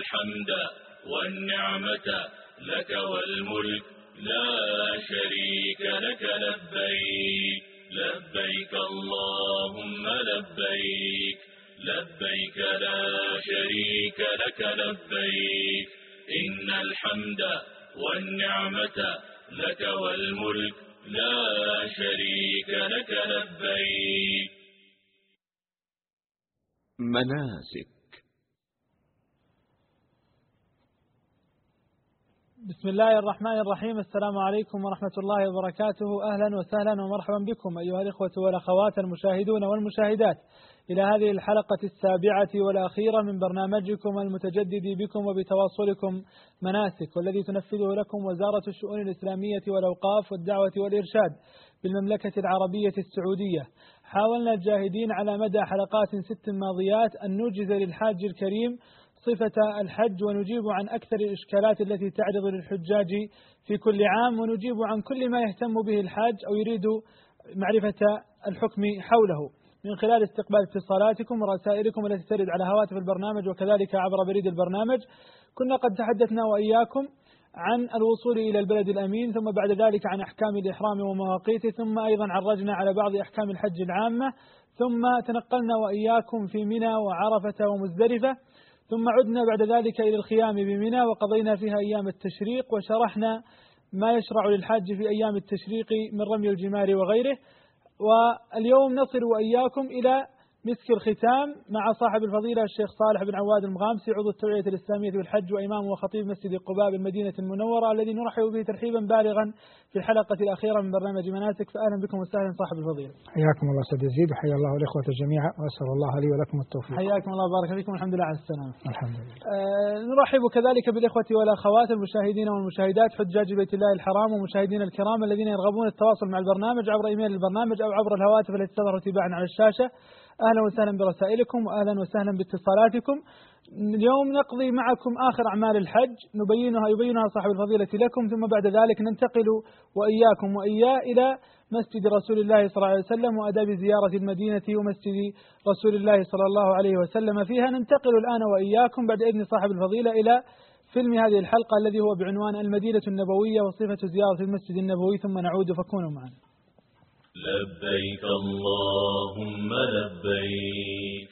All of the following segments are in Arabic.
الحمد والنعمة لك والملك لا شريك لك لبيك لبيك اللهم لبيك لبيك لا شريك لك لبيك إن الحمد والنعمة لك والملك لا شريك لك لبيك. مناسك. بسم الله الرحمن الرحيم. السلام عليكم ورحمة الله وبركاته. أهلا وسهلا ومرحبا بكم أيها الإخوة والأخوات المشاهدون والمشاهدات إلى هذه الحلقة السابعة والأخيرة من برنامجكم المتجدد بكم وبتواصلكم مناسك، والذي تنفذه لكم وزارة الشؤون الإسلامية والأوقاف والدعوة والإرشاد بالمملكة العربية السعودية. حاولنا الجاهدين على مدى حلقات 6 ماضيات أن نوجز للحاج الكريم صفة الحج، ونجيب عن أكثر الإشكالات التي تعرض للحجاج في كل عام، ونجيب عن كل ما يهتم به الحاج أو يريد معرفة الحكم حوله من خلال استقبال اتصالاتكم ورسائلكم التي ترد على هواتف البرنامج وكذلك عبر بريد البرنامج. كنا قد تحدثنا وإياكم عن الوصول إلى البلد الأمين، ثم بعد ذلك عن أحكام الإحرام ومواقيته، ثم أيضا عرجنا على بعض أحكام الحج العامة، ثم تنقلنا وإياكم في منى وعرفة ومزدلفة، ثم عدنا بعد ذلك إلى الخيام بمنى وقضينا فيها أيام التشريق، وشرحنا ما يشرع للحاج في أيام التشريق من رمي الجمار وغيره. واليوم نصل وإياكم إلى مسك الختام مع صاحب الفضيلة الشيخ صالح بن عواد المغامسي، عضو التوعية الإسلامية بالحج وإمام وخطيب مسجد قباء بالمدينة المنورة، الذي نرحب به ترحيبا بالغا في الحلقة الأخيرة من برنامج مناسك. فأهلا بكم وسهلا صاحب الفضيلة. حياكم الله سيد يزيد، وحيا الله الإخوة جميعا، وأسأل الله لي ولكم التوفيق. حياكم الله وبارك فيكم، الحمد لله على السلامة. الحمد لله. نرحب كذلك بالإخوة والأخوات المشاهدين والمشاهدات حجاج بيت الله الحرام ومشاهدين الكرام الذين يرغبون التواصل مع البرنامج عبر إيميل البرنامج أو عبر الهواتف التي تظهر تباعا على الشاشة. أهلا وسهلا برسائلكم وأهلا وسهلا باتصالاتكم. اليوم نقضي معكم آخر أعمال الحج يبينها صاحب الفضيلة لكم، ثم بعد ذلك ننتقل وإياكم وإياه إلى مسجد رسول الله صلى الله عليه وسلم وأداب زيارة المدينة ومسجد رسول الله صلى الله عليه وسلم فيها. ننتقل الآن وإياكم بعد إذن صاحب الفضيلة إلى فيلم هذه الحلقة الذي هو بعنوان المدينة النبوية وصفة زيارة المسجد النبوي، ثم نعود فكونوا معنا. لبيك اللهم لبيك.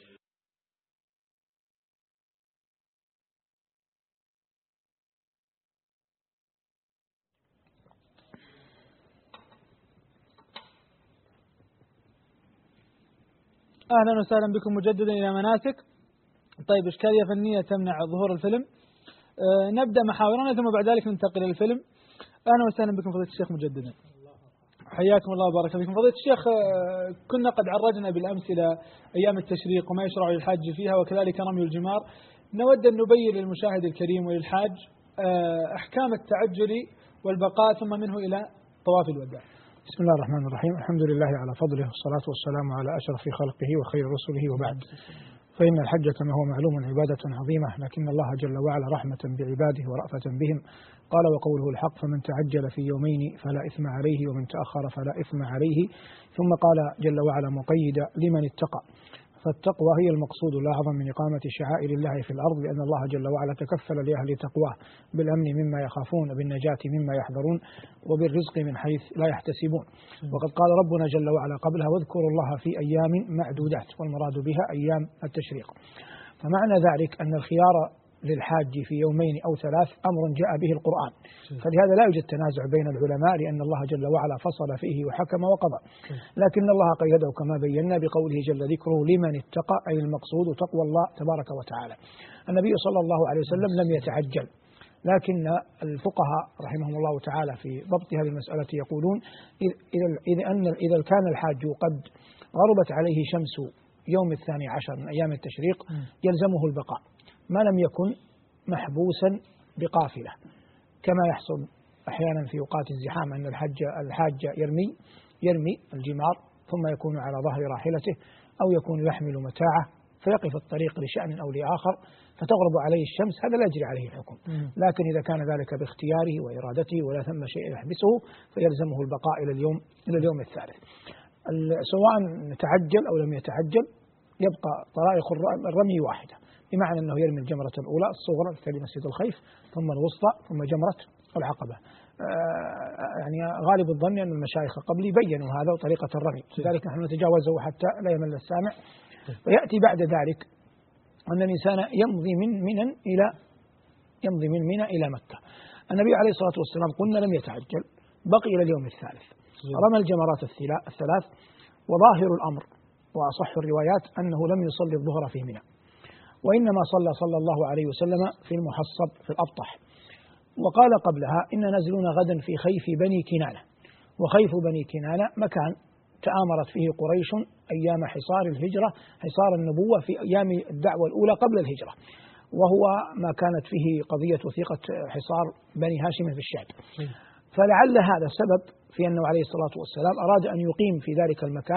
أهلا وسهلا بكم مجددا إلى مناسك. طيب، إشكالية فنية تمنع ظهور الفيلم. نبدأ محاورنا ثم بعد ذلك ننتقل إلى الفيلم. أهلا وسهلا بكم فضيلة الشيخ مجددا. حياكم الله وبارك فيكم فضيلة الشيخ. كنا قد عرجنا بالأمس إلى أيام التشريق وما يشرع للحاج فيها وكذلك رمي الجمار. نود أن نبين للمشاهد الكريم وللحاج أحكام التعجل والبقاء ثم منه إلى طواف الوداع. بسم الله الرحمن الرحيم. الحمد لله على فضله والصلاة والسلام على أشرف خلقه وخير رسله، وبعد. فإن الحج كما هو معلوم عبادة عظيمة، لكن الله جل وعلا رحمة بعباده ورأفة بهم قال: وقوله الحق: فمن تعجل في يومين فلا إثم عليه ومن تأخر فلا إثم عليه. ثم قال جل وعلا مقيدا لمن اتقى، فالتقوى هي المقصود الأعظم من إقامة شعائر الله في الأرض، لأن الله جل وعلا تكفل لأهل تقواه بالأمن مما يخافون، بالنجاة مما يحذرون، وبالرزق من حيث لا يحتسبون. وقد قال ربنا جل وعلا قبلها: واذكروا الله في أيام معدودات، والمراد بها أيام التشريق. فمعنى ذلك أن الخيار للحاج في يومين أو 3 أمر جاء به القرآن، فلهذا لا يوجد تنازع بين العلماء، لأن الله جل وعلا فصل فيه وحكم وقضى. لكن الله قيده كما بينا بقوله جل ذكره: لمن اتقى، أي المقصود تقوى الله تبارك وتعالى. النبي صلى الله عليه وسلم لم يتعجل، لكن الفقهاء رحمهم الله تعالى في ضبط هذه المسألة يقولون: إذا كان الحاج قد غربت عليه شمس يوم 12 من أيام التشريق يلزمه البقاء ما لم يكن محبوسا بقافلة، كما يحصل أحيانا في أوقات الزحام أن الحاج يرمي الجمار ثم يكون على ظهر راحلته أو يكون يحمل متاعه فيقف الطريق لشأن أو لآخر فتغرب عليه الشمس، هذا لا يجري عليه الحكم. لكن إذا كان ذلك باختياره وإرادته ولا ثم شيء يحبسه فيلزمه البقاء إلى اليوم الثالث. سواء تعجل أو لم يتعجل يبقى طرائق الرمي واحدة، بمعنى أنه يرمي الجمرة الأولى الصغرى في مسجد الخيف، ثم الوسطى، ثم جمرة العقبة. يعني غالب الظن أن المشايخ قبلي بيّنوا هذا وطريقة الرمي، لذلك نحن نتجاوزه حتى لا يمل السامع. ويأتي بعد ذلك أن الإنسان يمضي من منى إلى مكة. النبي عليه الصلاة والسلام قلنا لم يتعجل، بقي إلى اليوم الثالث، رمى الجمرات الثلاث، وظاهر الأمر وأصح الروايات أنه لم يصلي الظهر في منى، وإنما صلى الله عليه وسلم في المحصب في الأبطح. وقال قبلها: إن نزلنا غدا في خيف بني كنانة. وخيف بني كنانة مكان تآمرت فيه قريش أيام حصار الهجرة، حصار النبوة في أيام الدعوة الأولى قبل الهجرة، وهو ما كانت فيه قضية وثيقة حصار بني هاشم في الشعب. فلعل هذا السبب في أنه عليه الصلاة والسلام أراد أن يقيم في ذلك المكان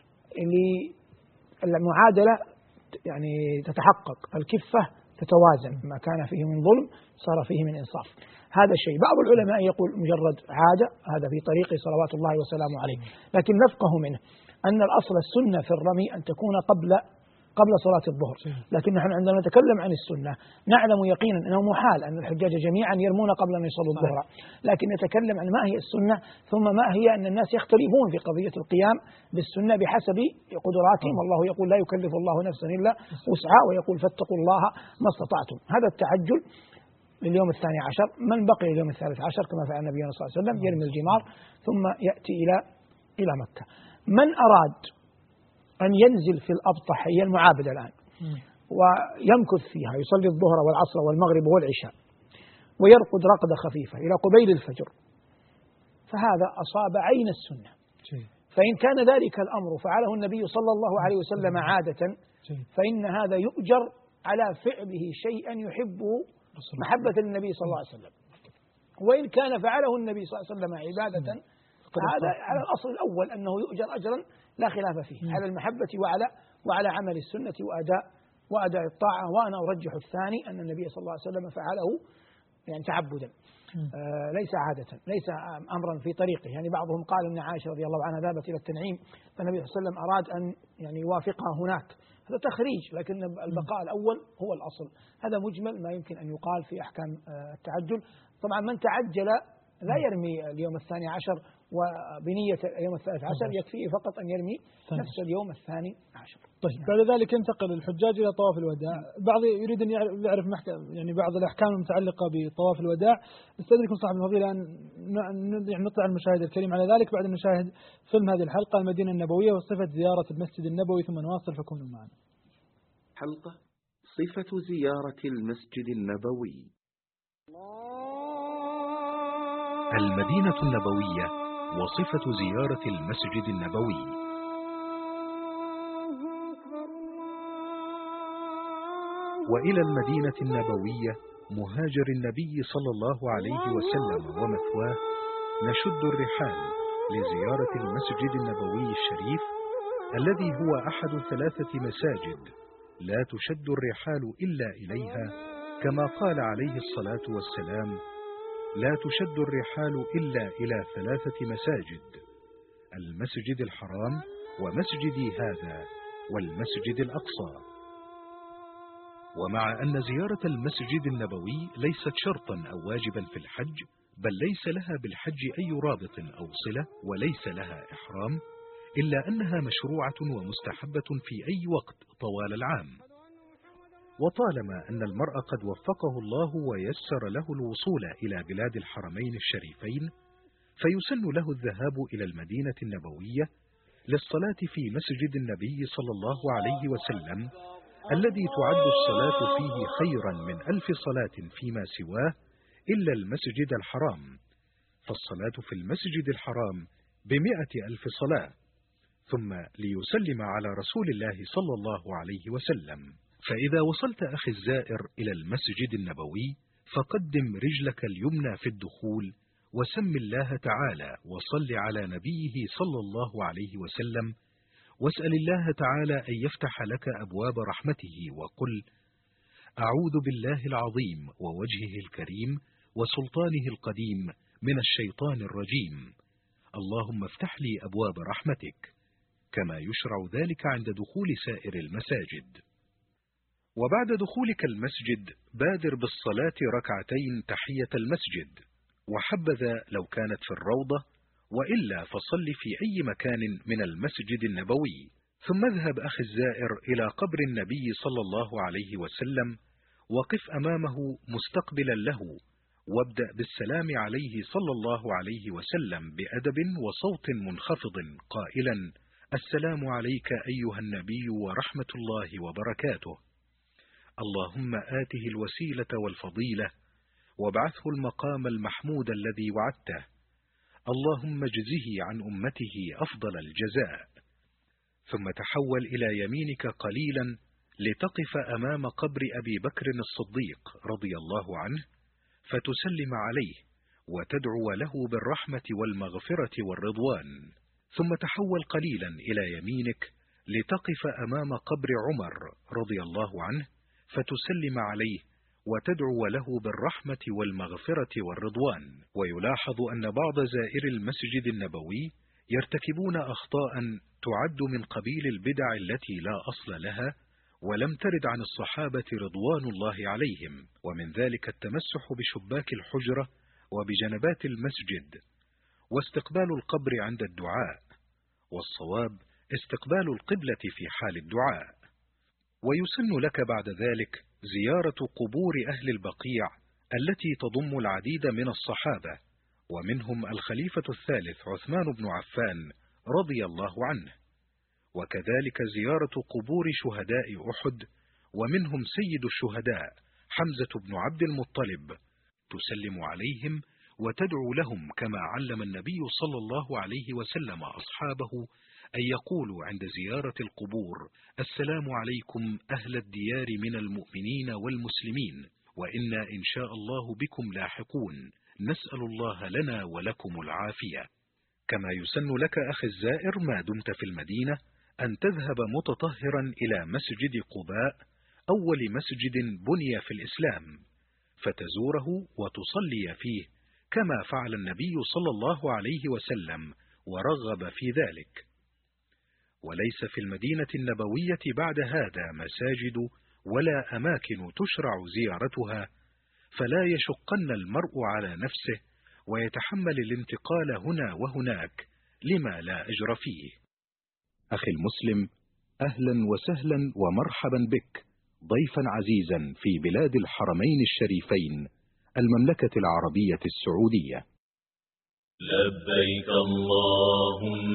للمعادلة، يعني تتحقق الكفة، تتوازن، ما كان فيه من ظلم صار فيه من إنصاف. هذا الشيء بعض العلماء يقول مجرد عادة، هذا في طريقه صلوات الله وسلامه عليه، لكن نفقه منه أن الأصل السنة في الرمي أن تكون قبل صلاة الظهر. لكن نحن عندما نتكلم عن السنة نعلم يقينا أنه محال أن الحجاج جميعا يرمون قبل أن يصلوا الظهر، لكن نتكلم عن ما هي السنة، ثم ما هي أن الناس يختلفون في قضية القيام بالسنة بحسب قدراتهم، والله يقول لا يكلف الله نفسا إلا وسعها، ويقول فاتقوا الله ما استطعتم. هذا التعجل لليوم 12، من بقي اليوم 13 كما فعل النبي صلى الله عليه وسلم يرمي الجمار ثم يأتي إلى مكة. من أراد أن ينزل في الأبطح، هي المعابدة الآن، ويمكث فيها يصلي الظهر والعصر والمغرب والعشاء ويرقد رقدة خفيفة إلى قبيل الفجر، فهذا أصاب عين السنة. فإن كان ذلك الأمر فعله النبي صلى الله عليه وسلم عادة، فإن هذا يؤجر على فعله شيئا يحبه محبة للنبي صلى الله عليه وسلم. وإن كان فعله النبي صلى الله عليه وسلم عبادة، هذا على الأصل الأول أنه يؤجر أجرا لا خلاف فيه، على المحبة وعلى عمل السنة وأداء الطاعة. وأنا أرجح الثاني أن النبي صلى الله عليه وسلم فعله يعني تعبدا، ليس عادة، ليس أمرا في طريقه. يعني بعضهم قال أن عائشة رضي الله عنها ذهبت إلى التنعيم فالنبي صلى الله عليه وسلم أراد أن يعني يوافقها هناك، هذا تخريج، لكن البقاء الأول هو الأصل. هذا مجمل ما يمكن أن يقال في أحكام التعجل. طبعا من تعجل لا يرمي اليوم 12 وبنية اليوم 13، يكفيه فقط أن يرمي نفس اليوم 12. طيب بعد ذلك ينتقل الحجاج إلى طواف الوداع. بعض يريد أن يعرف يعني بعض الأحكام المتعلقة بطواف الوداع. استأذنكم صاحب الفضيلة أن نطلع المشاهد الكريم على ذلك بعد أن نشاهد فيلم هذه الحلقة المدينة النبوية وصفة زيارة المسجد النبوي، ثم نواصل، فكونوا معنا. حلقة صفة زيارة المسجد النبوي. المدينة النبوية وصفة زيارة المسجد النبوي. وإلى المدينة النبوية مهاجر النبي صلى الله عليه وسلم ومثواه نشد الرحال لزيارة المسجد النبوي الشريف، الذي هو أحد 3 مساجد لا تشد الرحال إلا إليها، كما قال عليه الصلاة والسلام: لا تشد الرحال إلا إلى 3 مساجد: المسجد الحرام، ومسجدي هذا، والمسجد الأقصى. ومع أن زيارة المسجد النبوي ليست شرطا أو واجبا في الحج، بل ليس لها بالحج أي رابط أو صلة، وليس لها إحرام، إلا أنها مشروعة ومستحبة في أي وقت طوال العام. وطالما أن المرء قد وفقه الله ويسر له الوصول إلى بلاد الحرمين الشريفين، فيسن له الذهاب إلى المدينة النبوية للصلاة في مسجد النبي صلى الله عليه وسلم، الذي تعد الصلاة فيه خيرا من 1000 صلاة فيما سواه إلا المسجد الحرام، فالصلاة في المسجد الحرام ب100,000 صلاة. ثم ليسلم على رسول الله صلى الله عليه وسلم. فإذا وصلت أخي الزائر إلى المسجد النبوي، فقدم رجلك اليمنى في الدخول، وسم الله تعالى، وصل على نبيه صلى الله عليه وسلم، واسأل الله تعالى أن يفتح لك أبواب رحمته، وقل: أعوذ بالله العظيم ووجهه الكريم وسلطانه القديم من الشيطان الرجيم، اللهم افتح لي أبواب رحمتك، كما يشرع ذلك عند دخول سائر المساجد. وبعد دخولك المسجد بادر بالصلاة ركعتين تحية المسجد، وحبذا لو كانت في الروضة، وإلا فصل في أي مكان من المسجد النبوي. ثم اذهب أخي الزائر إلى قبر النبي صلى الله عليه وسلم، وقف أمامه مستقبلا له، وابدأ بالسلام عليه صلى الله عليه وسلم بأدب وصوت منخفض قائلا: السلام عليك أيها النبي ورحمة الله وبركاته. اللهم آته الوسيلة والفضيلة، وابعثه المقام المحمود الذي وعدته. اللهم اجزه عن أمته أفضل الجزاء. ثم تحول إلى يمينك قليلا لتقف أمام قبر أبي بكر الصديق رضي الله عنه، فتسلم عليه وتدعو له بالرحمة والمغفرة والرضوان. ثم تحول قليلا إلى يمينك لتقف أمام قبر عمر رضي الله عنه، فتسلم عليه وتدعو له بالرحمة والمغفرة والرضوان. ويلاحظ أن بعض زائر المسجد النبوي يرتكبون أخطاء تعد من قبيل البدع التي لا أصل لها ولم ترد عن الصحابة رضوان الله عليهم، ومن ذلك التمسح بشباك الحجرة وبجنبات المسجد، واستقبال القبر عند الدعاء، والصواب استقبال القبلة في حال الدعاء. ويسن لك بعد ذلك زيارة قبور أهل البقيع التي تضم العديد من الصحابة، ومنهم الخليفة الثالث عثمان بن عفان رضي الله عنه، وكذلك زيارة قبور شهداء أحد، ومنهم سيد الشهداء حمزة بن عبد المطلب، تسلم عليهم وتدعو لهم كما علم النبي صلى الله عليه وسلم أصحابه أن يقولوا عند زيارة القبور: السلام عليكم أهل الديار من المؤمنين والمسلمين، وإنا إن شاء الله بكم لاحقون، نسأل الله لنا ولكم العافية. كما يسن لك أخي الزائر ما دمت في المدينة أن تذهب متطهرا إلى مسجد قباء، أول مسجد بني في الإسلام، فتزوره وتصلي فيه كما فعل النبي صلى الله عليه وسلم ورغب في ذلك. وليس في المدينة النبوية بعد هذا مساجد ولا أماكن تشرع زيارتها، فلا يشقن المرء على نفسه ويتحمل الانتقال هنا وهناك لما لا أجر فيه. أخي المسلم، أهلا وسهلا ومرحبا بك ضيفا عزيزا في بلاد الحرمين الشريفين، المملكة العربية السعودية. لبيك اللهم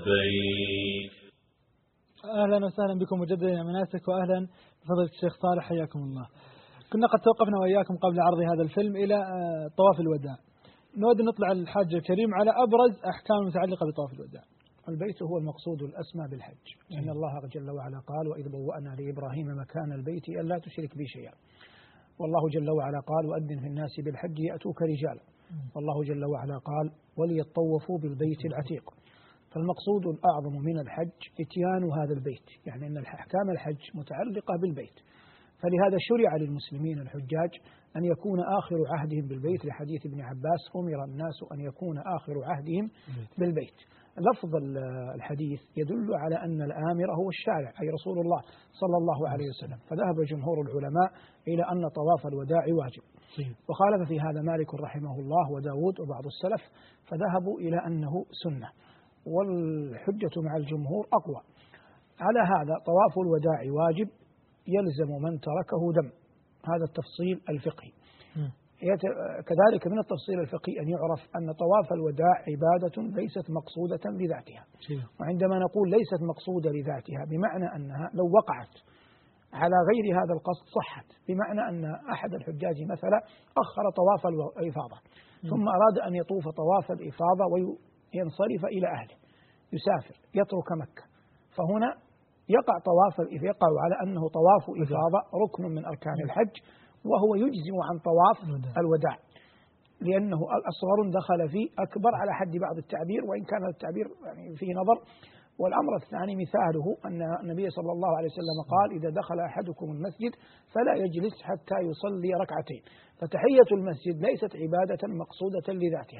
لبيك. أهلا وسهلا بكم مجددا يا مناسك، وأهلا بفضيلة الشيخ صالح، حياكم الله. كنا قد توقفنا وإياكم قبل عرض هذا الفيلم إلى طواف الوداع. نود نطلع الحاج الكريم على أبرز أحكام المتعلقة بطواف الوداع. البيت هو المقصود الأسمى بالحج، إن الله جل وعلا قال: وإذ بوأنا لإبراهيم مكان البيت ألا تشرك بي شيئا. والله جل وعلا قال: وأذن في الناس بالحج يأتوك رجالا. والله جل وعلا قال: وليطوفوا بالبيت العتيق. فالمقصود الأعظم من الحج إتيان هذا البيت، يعني أن أحكام الحج متعلقة بالبيت، فلهذا شرع للمسلمين الحجاج أن يكون آخر عهدهم بالبيت، لحديث ابن عباس: أمر الناس أن يكون آخر عهدهم بالبيت. لفظ الحديث يدل على أن الآمر هو الشارع، أي رسول الله صلى الله عليه وسلم، فذهب جمهور العلماء إلى أن طواف الوداع واجب، وخالف في هذا مالك رحمه الله وداود وبعض السلف، فذهبوا إلى أنه سنة، والحجة مع الجمهور أقوى. على هذا طواف الوداع واجب، يلزم من تركه دم، هذا التفصيل الفقهي. كذلك من التفصيل الفقهي أن يعرف أن طواف الوداع عبادة ليست مقصودة لذاتها، وعندما نقول ليست مقصودة لذاتها بمعنى أنها لو وقعت على غير هذا القصد صحت، بمعنى أن أحد الحجاج مثلا أخر طواف الإفاضة ثم أراد أن يطوف طواف الإفاضة وينصرف إلى أهله، يسافر يترك مكة، فهنا يقع على أنه طواف إفاضة ركن من أركان الحج، وهو يجزم عن طواف الوداع، لأنه الأصغر دخل فيه أكبر على حد بعض التعبير، وإن كان التعبير يعني فيه نظر. والأمر الثاني مثاله أن النبي صلى الله عليه وسلم قال: إذا دخل أحدكم المسجد فلا يجلس حتى يصلي ركعتين. فتحية المسجد ليست عبادة مقصودة لذاتها،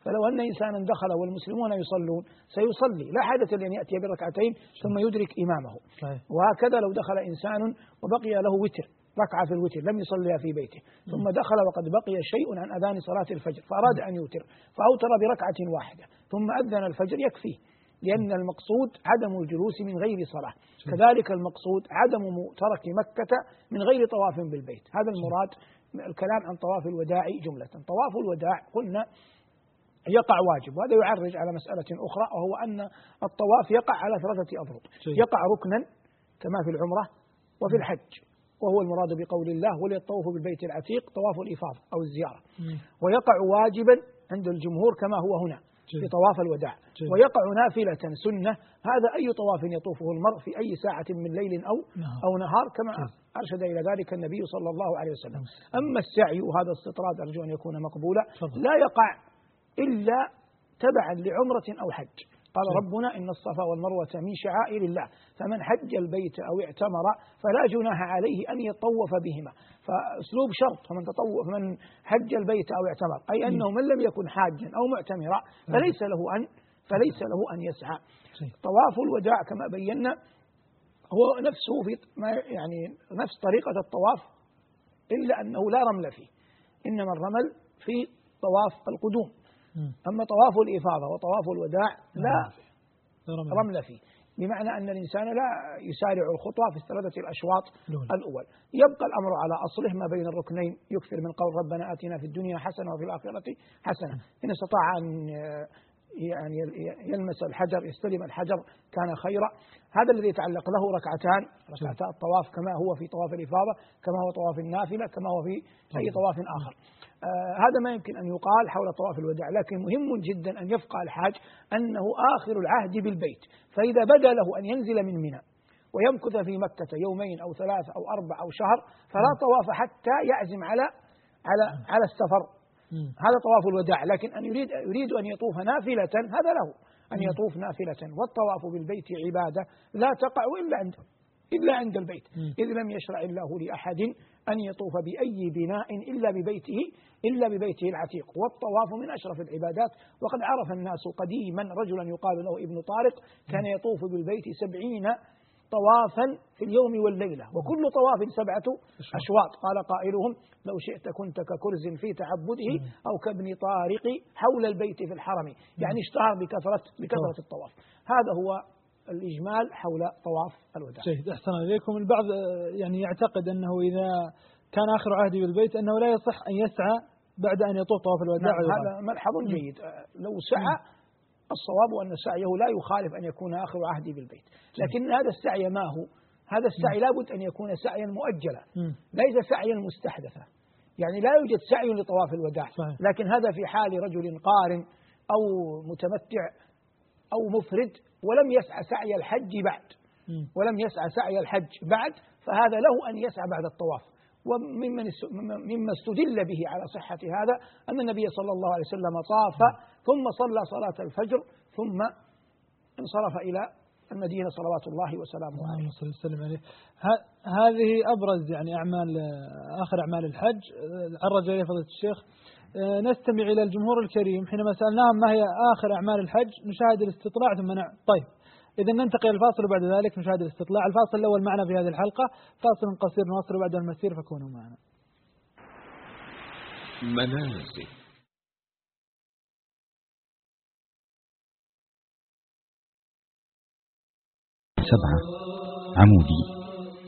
فلو أن إنسانا دخل والمسلمون يصلون سيصلي، لا حاجة لأن يأتي بركعتين ثم يدرك إمامه. وهكذا لو دخل إنسان وبقي له وتر، ركعة في الوتر لم يصليها في بيته، ثم دخل وقد بقي شيء عن أذان صلاة الفجر فأراد أن يوتر فأوتر بركعة واحدة ثم أذن الفجر يكفيه، لأن المقصود عدم الجلوس من غير صلاة. كذلك المقصود عدم ترك مكة من غير طواف بالبيت. هذا المراد الكلام عن طواف الوداع جملة. طواف الوداع قلنا يقع واجب، وهذا يعرج على مسألة أخرى، وهو أن الطواف يقع على 3 أضرب. يقع ركنا كما في العمرة وفي الحج، وهو المراد بقول الله وليطوفوا بالبيت العتيق طواف الإفاضة أو الزيارة. ويقع واجبا عند الجمهور كما هو هنا في طواف الوداع. ويقع نافلة سنة، هذا أي طواف يطوفه المرء في أي ساعة من ليل أو نهار كما أرشد إلى ذلك النبي صلى الله عليه وسلم. أما السعي، وهذا استطراد أرجو أن يكون مقبولا، لا يقع إلا تبعا لعمرة أو حج. قال ربنا إن الصفا والمروة من شعائر الله فمن حج البيت أو اعتمر فلا جناح عليه أن يطوف بهما. فأسلوب شرط، فمن حج البيت أو اعتمر، أي أنه من لم يكن حاجا أو معتمرا فليس له أن يسعى. طواف الوداع كما بينا هو نفسه نفس طريقة الطواف، إلا أنه لا رمل فيه، إنما الرمل في طواف القدوم. أما طواف الإفاضة وطواف الوداع لا رمل فيه، بمعنى أن الإنسان لا يسارع الخطوة في الثلاثة الأشواط الأول. يبقى الأمر على أصله ما بين الركنين، يكثر من قول ربنا آتنا في الدنيا حسنة وفي الآخرة حسنة. إن استطاع أن يلمس الحجر يستلم الحجر كان خيرا. هذا الذي يتعلق له ركعتا الطواف كما هو في طواف الإفاضة، كما هو طواف النافلة، كما هو في أي طواف آخر. هذا ما يمكن أن يقال حول طواف الوداع. لكن مهم جدا أن يفقه الحاج أنه آخر العهد بالبيت، فإذا بدا له أن ينزل من منى ويمكث في مكة 2 أو 3 أو 4 أو شهر فلا طواف حتى يعزم على السفر. هذا طواف الوداع. لكن أن يريد أن يطوف نافلة، هذا له أن يطوف نافلة. والطواف بالبيت عبادة لا تقع إلا عند البيت، إذ لم يشرع الله لأحد أن يطوف بأي بناء إلا ببيته العتيق. والطواف من أشرف العبادات، وقد عرف الناس قديما رجلا يقال له ابن طارق كان يطوف بالبيت 70 طوافا في اليوم والليلة، وكل طواف 7 أشواط. قال قائلهم لو شئت كنت ككرز في تعبده أو كابن طارق حول البيت في الحرم، يعني اشتهر بكثرة الطواف. هذا هو الإجمال حول طواف الوداع. جيد، أحسن إليكم. البعض يعتقد أنه إذا كان آخر عهده بالبيت أنه لا يصح أن يسعى بعد أن يطوف طواف الوداع. هذا ملحظ جيد. لو سعى الصواب أن سعيه لا يخالف أن يكون آخر عهده بالبيت، لكن هذا السعي ما هو؟ هذا السعي لابد أن يكون سعيا مؤجلا، ليس سعيا مستحدثا. يعني لا يوجد سعي لطواف الوداع، لكن هذا في حال رجل قارن أو متمتع أو مفرد ولم يسعى سعي الحج بعد، فهذا له أن يسعى بعد الطواف. ومما استدل به على صحة هذا أن النبي صلى الله عليه وسلم طاف ثم صلى صلاة الفجر ثم انصرف إلى المدينة صلوات الله وسلامه عليه. هذه أبرز آخر أعمال الحج عرج إليه فضيلة الشيخ. نستمع إلى الجمهور الكريم حينما سألناهم ما هي آخر أعمال الحج نشاهد الاستطلاع ثم طيب إذا ننتقل الفاصل وبعد ذلك نشاهد الاستطلاع. الفاصل الأول معنا في هذه الحلقة، فاصل قصير نواصل بعد المسير، فكونوا معنا. منازل 7 عمودي.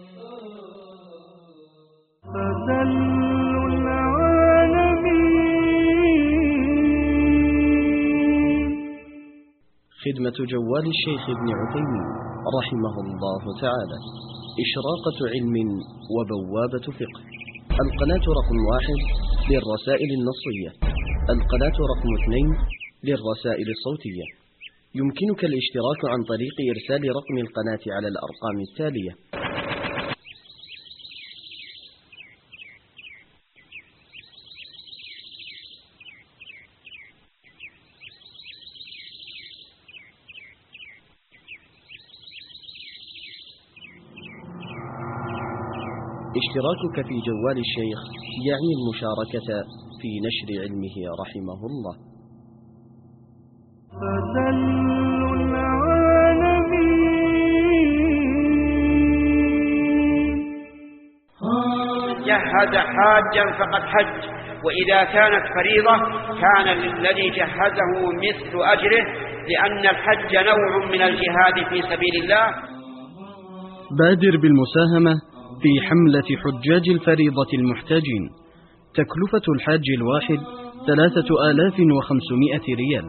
خدمة جوال الشيخ ابن عثيمين رحمه الله تعالى، إشراقة علم وبوابة فقه. القناة رقم 1 للرسائل النصية، القناة رقم 2 للرسائل الصوتية. يمكنك الاشتراك عن طريق إرسال رقم القناة على الأرقام التالية: اشتراكك في جوال الشيخ يعني المشاركة في نشر علمه رحمه الله. جهز حاجا فقد حج، وإذا كانت فريضة كان للذي جهزه مثل أجره، لأن الحج نوع من الجهاد في سبيل الله. بادر بالمساهمة في حملة حجاج الفريضة المحتاجين. تكلفة الحاج الواحد 3500 ريال.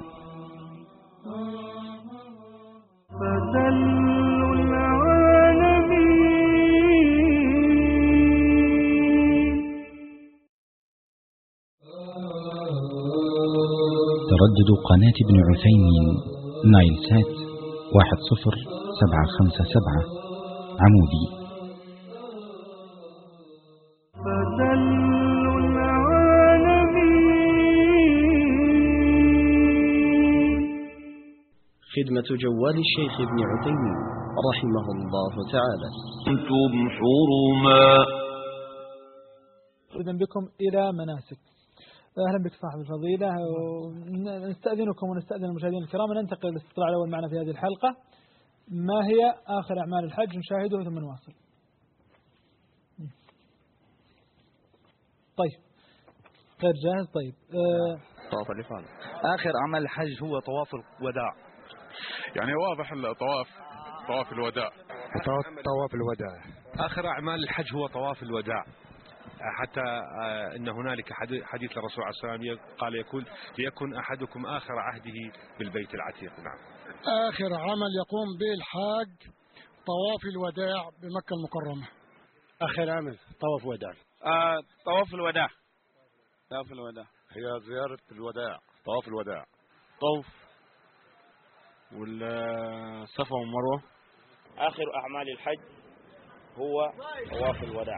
تردد قناة ابن عثيمين نايل سات 10757 عمودي. خدمة جوال الشيخ ابن عثيمين رحمه الله تعالى. أنتم حرما. إذا بكم إلى مناسك. أهلا بك صاحب الفضيلة، نستأذنكم ونستأذن المشاهدين الكرام أن ننتقل للاستطلاع الأول معنا في هذه الحلقة. ما هي آخر أعمال الحج؟ نشاهده ثم نواصل. طيب غير جاهز. طيب طواف الإفاضة. آخر أعمال الحج هو طواف الوداع، يعني واضح طواف الوداع. طواف الوداع. آخر أعمال الحج هو طواف الوداع، حتى أن هنالك حديث للرسول عليه الصلاة والسلام قال يقول ليكن أحدكم آخر عهده بالبيت العتيق. نعم. آخر عمل يقوم به الحاج طواف الوداع بمكة المكرمة. آخر عمل طواف وداع. طواف الوداع. هي زيارة الوداع، طواف الوداع. طوف والصفا والمروة. آخر أعمال الحج هو طواف الوداع.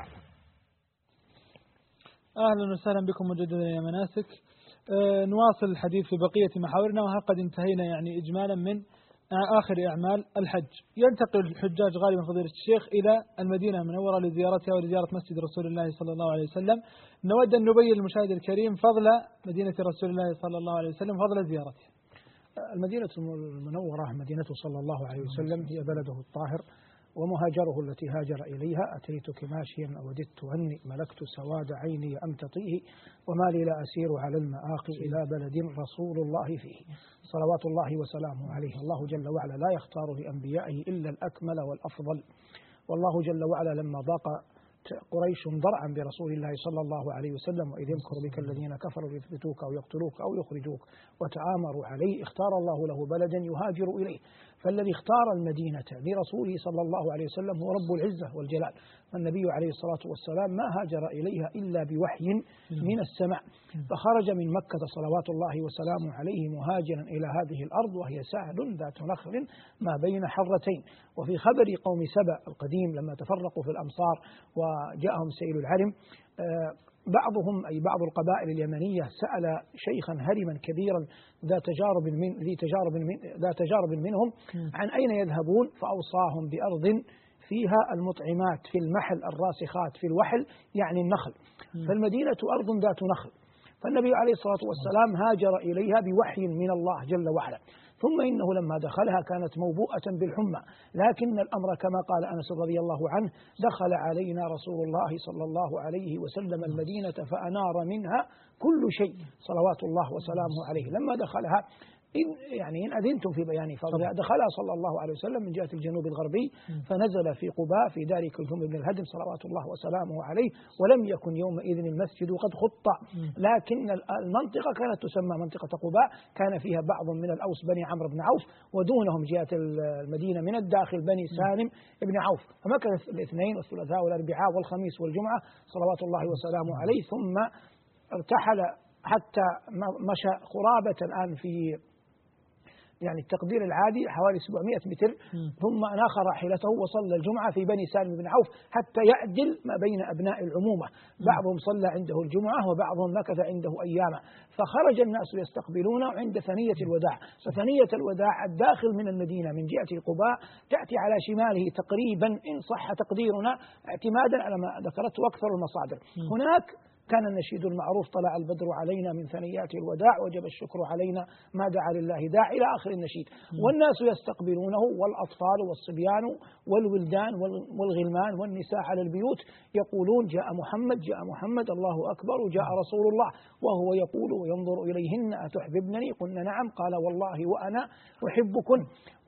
أهلا وسهلا بكم مجددا يا مناسك. نواصل الحديث في بقية محاورنا، وها قد انتهينا يعني إجمالا من آخر أعمال الحج. ينتقل الحجاج غالبا فضيلة الشيخ إلى المدينة المنورة لزيارتها ولزيارة مسجد رسول الله صلى الله عليه وسلم. نود أن نبين للمشاهد الكريم فضل مدينة رسول الله صلى الله عليه وسلم، فضل زيارتها. المدينة المنورة مدينة صلى الله عليه وسلم هي بلده الطاهر ومهاجره التي هاجر إليها. أتيتك ماشيا وددت أني ملكت سواد عيني أم تطيه، وما لي لا أسير على المآقي إلى بلد رسول الله فيه، صلوات الله وسلامه عليه. الله جل وعلا لا يختار لأنبيائه إلا الأكمل والأفضل، والله جل وعلا لما ضاق قريش ضرعا برسول الله صلى الله عليه وسلم، وإذ يمكر بك الذين كفروا ليثبتوك أو يقتلوك أو يخرجوك وتآمروا عليه، اختار الله له بلدا يهاجر إليه. فالذي اختار المدينة لرسوله صلى الله عليه وسلم هو رب العزة والجلال، والنبي عليه الصلاة والسلام ما هاجر إليها إلا بوحي من السماء، فخرج من مكة صلوات الله وسلامه عليه مهاجرا إلى هذه الأرض، وهي سهل ذات نخل ما بين حرتين. وفي خبر قوم سبأ القديم لما تفرقوا في الأمصار وجاءهم سيل العرم، بعضهم أي بعض القبائل اليمنية سأل شيخا هرما كبيرا ذا تجارب منهم عن أين يذهبون، فأوصاهم بأرض فيها المطعمات في المحل الراسخات في الوحل يعني النخل، فالمدينة أرض ذات نخل، فالنبي عليه الصلاة والسلام هاجر إليها بوحي من الله جل وعلا. ثم إنه لما دخلها كانت موبوءة بالحمى، لكن الأمر كما قال أنس رضي الله عنه دخل علينا رسول الله صلى الله عليه وسلم المدينة فأنار منها كل شيء صلوات الله وسلامه عليه. لما دخلها إن أذنتم في بيان فضلها، دخلها صلى الله عليه وسلم من جهة الجنوب الغربي، فنزل في قباء في دار كلثوم بن الهدم صلوات الله وسلامه عليه، ولم يكن يومئذ المسجد قد خط، لكن المنطقة كانت تسمى منطقة قباء، كان فيها بعض من الأوس بني عمرو بن عوف، ودونهم جهة المدينة من الداخل بني سالم بن عوف، فمكث الاثنين والثلاثاء والأربعاء والخميس والجمعة صلوات الله وسلامه عليه، ثم ارتحل حتى مشى قرابة الآن في يعني التقدير العادي حوالي 700 متر، ثم أناخ راحلته وصلى الجمعة في بني سالم بن عوف حتى يعدل ما بين أبناء العمومة، بعضهم صلى عنده الجمعة وبعضهم مكث عنده أياما، فخرج الناس يستقبلونه عند ثنية الوداع. فثنية الوداع الداخل من المدينة من جهة قباء تأتي على شماله تقريبا إن صح تقديرنا اعتمادا على ما ذكرته أكثر المصادر. هناك كان النشيد المعروف طلع البدر علينا من ثنيات الوداع وجب الشكر علينا ما دعا لله داع إلى آخر النشيد. والناس يستقبلونه، والأطفال والصبيان والولدان والغلمان والنساء على البيوت يقولون جاء محمد جاء محمد الله أكبر جاء رسول الله، وهو يقول وينظر إليهن أتحببنني؟ قلنا نعم، قال والله وأنا أحبكن.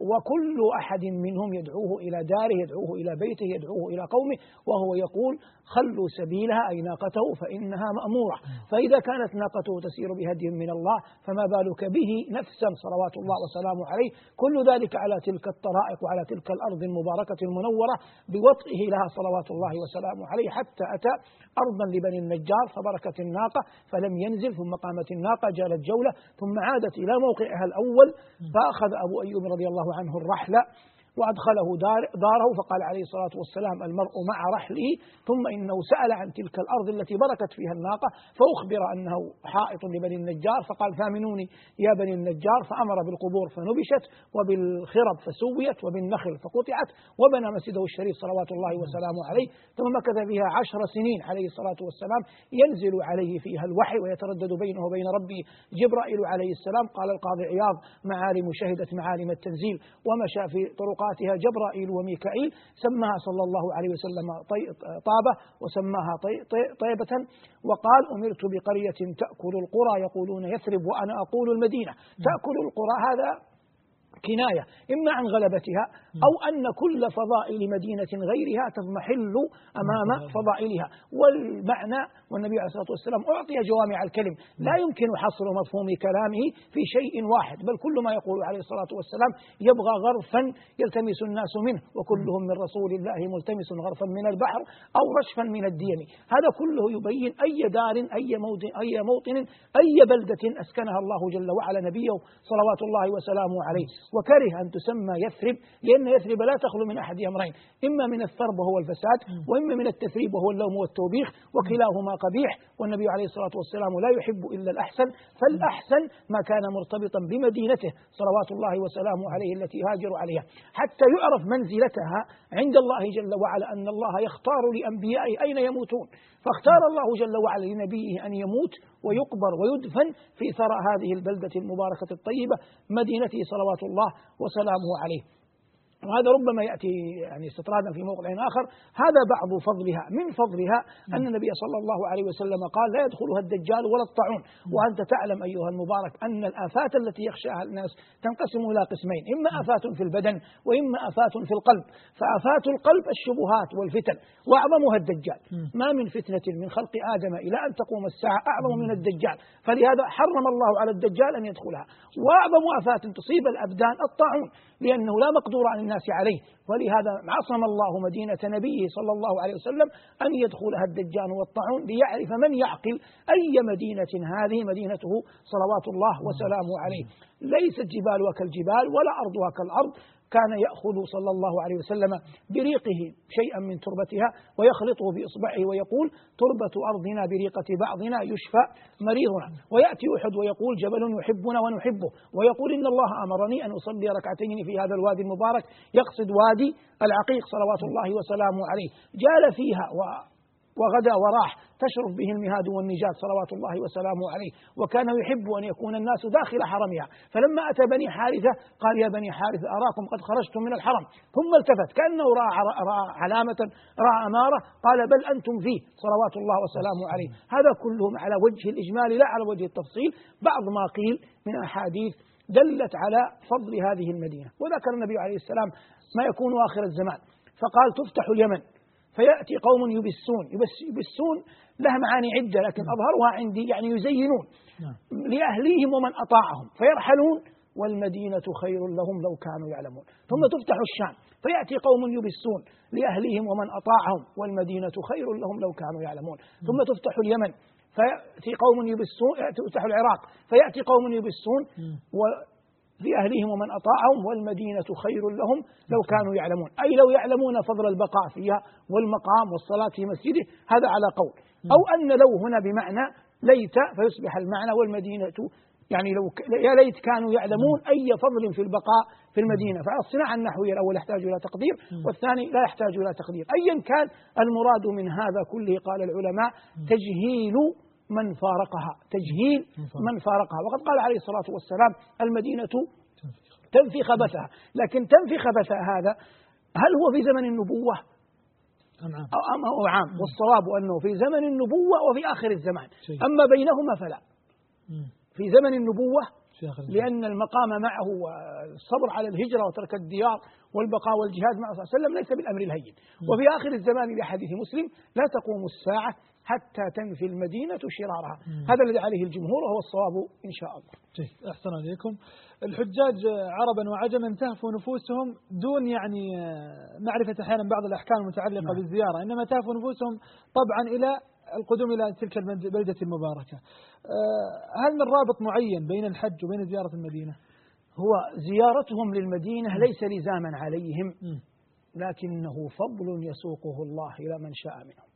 وكل أحد منهم يدعوه إلى داره، يدعوه إلى بيته، يدعوه إلى قومه، وهو يقول خلوا سبيلها أي ناقته فإنها مأمورة. فإذا كانت ناقته تسير بهدي من الله فما بالك به نفسا صلوات الله وسلامه عليه، كل ذلك على تلك الطرائق وعلى تلك الأرض المباركة المنورة بوطئه لها صلوات الله وسلامه عليه، حتى أتى أرضا لبني النجار فبركت الناقة فلم ينزل، ثم قامت الناقة جالت جولة ثم عادت إلى موقعها الأول، فأخذ أبو أيوب رضي الله عنه الرحل وأدخله داره، فقال عليه الصلاة والسلام المرء مع رحله، ثم إنه سأل عن تلك الأرض التي بركت فيها الناقة فأخبر أنه حائط لبني النجار، فقال ثامنوني يا بني النجار، فأمر بالقبور فنبشت وبالخرب فسويت وبالنخل فقطعت، وبنى مسجده الشريف صلوات الله وسلامه عليه، ثم مكث فيها 10 سنين عليه الصلاة والسلام ينزل عليه فيها الوحي ويتردد بينه وبين ربه جبرائيل عليه السلام. قال القاضي عياض معالم شهدت معالم التنزيل ومشى في طرقاتها جبرائيل وميكائيل، سماها صلى الله عليه وسلم طابة وسماها طيبة، وقال أمرت بقرية تأكل القرى يقولون يثرب وأنا أقول المدينة. تأكل القرى هذا كناية إما عن غلبتها أو أن كل فضائل مدينة غيرها تضمحل أمام فضائلها. والمعنى والنبي عليه الصلاة والسلام أعطي جوامع الكلم، لا يمكن حصر مفهوم كلامه في شيء واحد، بل كل ما يقول عليه الصلاة والسلام يبغى غرفا يلتمس الناس منه، وكلهم من رسول الله ملتمس غرفا من البحر أو رشفا من الديم. هذا كله يبين أي دار أي موطن أي بلدة أسكنها الله جل وعلا نبيه صلوات الله وسلامه عليه. وكره أن تسمى يثرب لأن يثرب لا تخلو من أحد أمرين، إما من الثرب وهو الفساد، وإما من التثريب وهو اللوم والتوبيخ، وكلاهما قبيح، والنبي عليه الصلاة والسلام لا يحب إلا الأحسن، فالأحسن ما كان مرتبطا بمدينته صلوات الله وسلامه عليه التي هاجر عليها، حتى يعرف منزلتها عند الله جل وعلا، أن الله يختار لأنبيائه أين يموتون، فاختار الله جل وعلا لنبيه أن يموت ويقبر ويدفن في ثرى هذه البلدة المباركة الطيبة مدينته صلوات الله وسلامه عليه. وهذا ربما يأتي يعني استطرادا في موضع آخر. هذا بعض فضلها. من فضلها أن النبي صلى الله عليه وسلم قال لا يدخلها الدجال ولا الطاعون. وأنت تعلم أيها المبارك أن الآفات التي يخشاها الناس تنقسم إلى قسمين، إما آفات في البدن وإما آفات في القلب. فآفات القلب الشبهات والفتن وأعظمها الدجال. ما من فتنة من خلق آدم إلى أن تقوم الساعة أعظم من الدجال، فلهذا حرم الله على الدجال أن يدخلها. وأعظم آفات تصيب الأبدان الطاعون، لأنه لا مقدور عن الناس عليه، ولهذا عصم الله مدينة نبيه صلى الله عليه وسلم أن يدخلها الدجال والطاعون، ليعرف من يعقل أي مدينة هذه مدينته صلوات الله وسلامه عليه. ليست جبالها كالجبال ولا أرضها كالأرض. كان يأخذ صلى الله عليه وسلم بريقه شيئا من تربتها ويخلطه بإصبعه ويقول تربة أرضنا بريقة بعضنا يشفى مريضنا. ويأتي أحد ويقول جبل يحبنا ونحبه، ويقول إن الله أمرني أن أصلي ركعتين في هذا الوادي المبارك، يقصد وادي العقيق صلوات الله وسلامه عليه. جال فيها وغدا وراح تشرف به المهاد والنجاد صلوات الله وسلامه عليه، وكان يحب أن يكون الناس داخل حرمها. فلما أتى بني حارثة قال يا بني حارثة أراكم قد خرجتم من الحرم، ثم التفت كأنه رأى علامة، رأى أمارة، قال بل أنتم فيه صلوات الله وسلامه عليه. هذا كله على وجه الإجمال لا على وجه التفصيل. بعض ما قيل من أحاديث دلت على فضل هذه المدينة. وذكر النبي عليه السلام ما يكون آخر الزمان، فقال تفتح اليمن فيأتي قوم يبسون لها معاني عدة، لكن أظهرها عندي يعني يزينون لأهليهم ومن أطاعهم فيرحلون والمدينة خير لهم لو كانوا يعلمون. ثم تفتح الشام فيأتي قوم يبسون لأهليهم ومن أطاعهم والمدينة خير لهم لو كانوا يعلمون. ثم تفتح اليمن فيأتي قوم يبسون، تفتح العراق فيأتي قوم يبسون لأهليهم ومن أطاعهم والمدينة خير لهم لو كانوا يعلمون، أي لو يعلمون فضل البقاء فيها والمقام والصلاة في مسجده. هذا على قول. أو أن لو هنا بمعنى ليت فيصبح المعنى والمدينة يعني يا ليت كانوا يعلمون أي فضل في البقاء في المدينة. فالصناعة النحوية الأول يحتاج إلى تقدير، والثاني لا يحتاج إلى تقدير. أيا كان المراد من هذا كله قال العلماء تجهيل من فارقها، تجهيل من فارقها. وقد قال عليه الصلاة والسلام المدينة تنفي خبثها، لكن تنفي خبثها هذا هل هو في زمن النبوة أم هو عام؟ والصواب أنه في زمن النبوة وفي آخر الزمان، أما بينهما فلا. في زمن النبوة لأن المقام معه والصبر على الهجرة وترك الديار والبقاء والجهاد مع صلى الله عليه وسلم ليس بالأمر الهين. وفي آخر الزمان لحديث مسلم لا تقوم الساعة حتى تنفي المدينة شرارها. هذا الذي عليه الجمهور وهو الصواب إن شاء الله. أحسن عليكم. الحجاج عربا وعجما تهفو نفوسهم دون يعني معرفة أحيانا بعض الأحكام المتعلقة بالزيارة، إنما تهفو نفوسهم طبعا إلى القدوم إلى تلك البلدة المباركة. هل من رابط معين بين الحج وبين زيارة المدينة؟ هو زيارتهم للمدينة ليس لزاما عليهم، لكنه فضل يسوقه الله إلى من شاء منهم.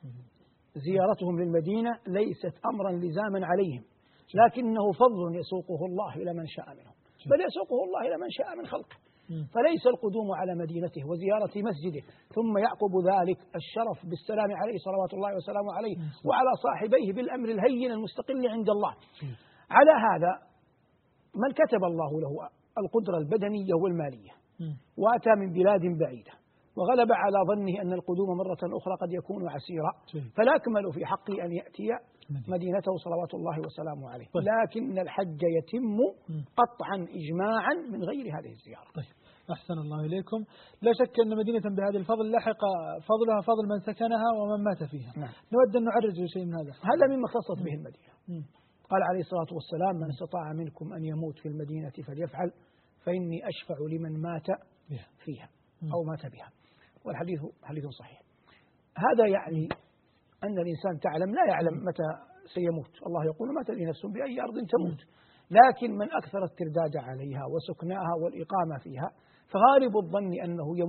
زيارتهم للمدينة ليست أمرا لزاما عليهم، لكنه فضل يسوقه الله إلى من شاء منهم، بل يسوقه الله إلى من شاء من خلقه. فليس القدوم على مدينته وزيارة مسجده ثم يعقب ذلك الشرف بالسلام عليه صلوات الله وسلامه عليه وعلى صاحبيه بالأمر الهين المستقل عند الله. على هذا من كتب الله له القدرة البدنية والمالية وأتى من بلاد بعيدة وغلب على ظنه أن القدوم مرة أخرى قد يكون عسيرا، فلا أكمل في حقه أن يأتي مدينته صلوات الله وسلامه عليه. لكن الحج يتم قطعا إجماعا من غير هذه الزيارة. أحسن الله إليكم. لا شك أن مدينة بهذه الفضل لحق فضلها فضل من سكنها ومن مات فيها. نود أن نعرج شيء من هذا مما اختصت به المدينة. قال عليه الصلاة والسلام من استطاع منكم أن يموت في المدينة فليفعل فإني أشفع لمن مات فيها أو مات بها. والحديث حديث صحيح. هذا يعني أن الإنسان تعلم لا يعلم متى سيموت، الله يقول ما تدري نفس بأي أرض تموت، لكن من أكثر الترداد عليها وسكناها والإقامة فيها فغالب الظن أنه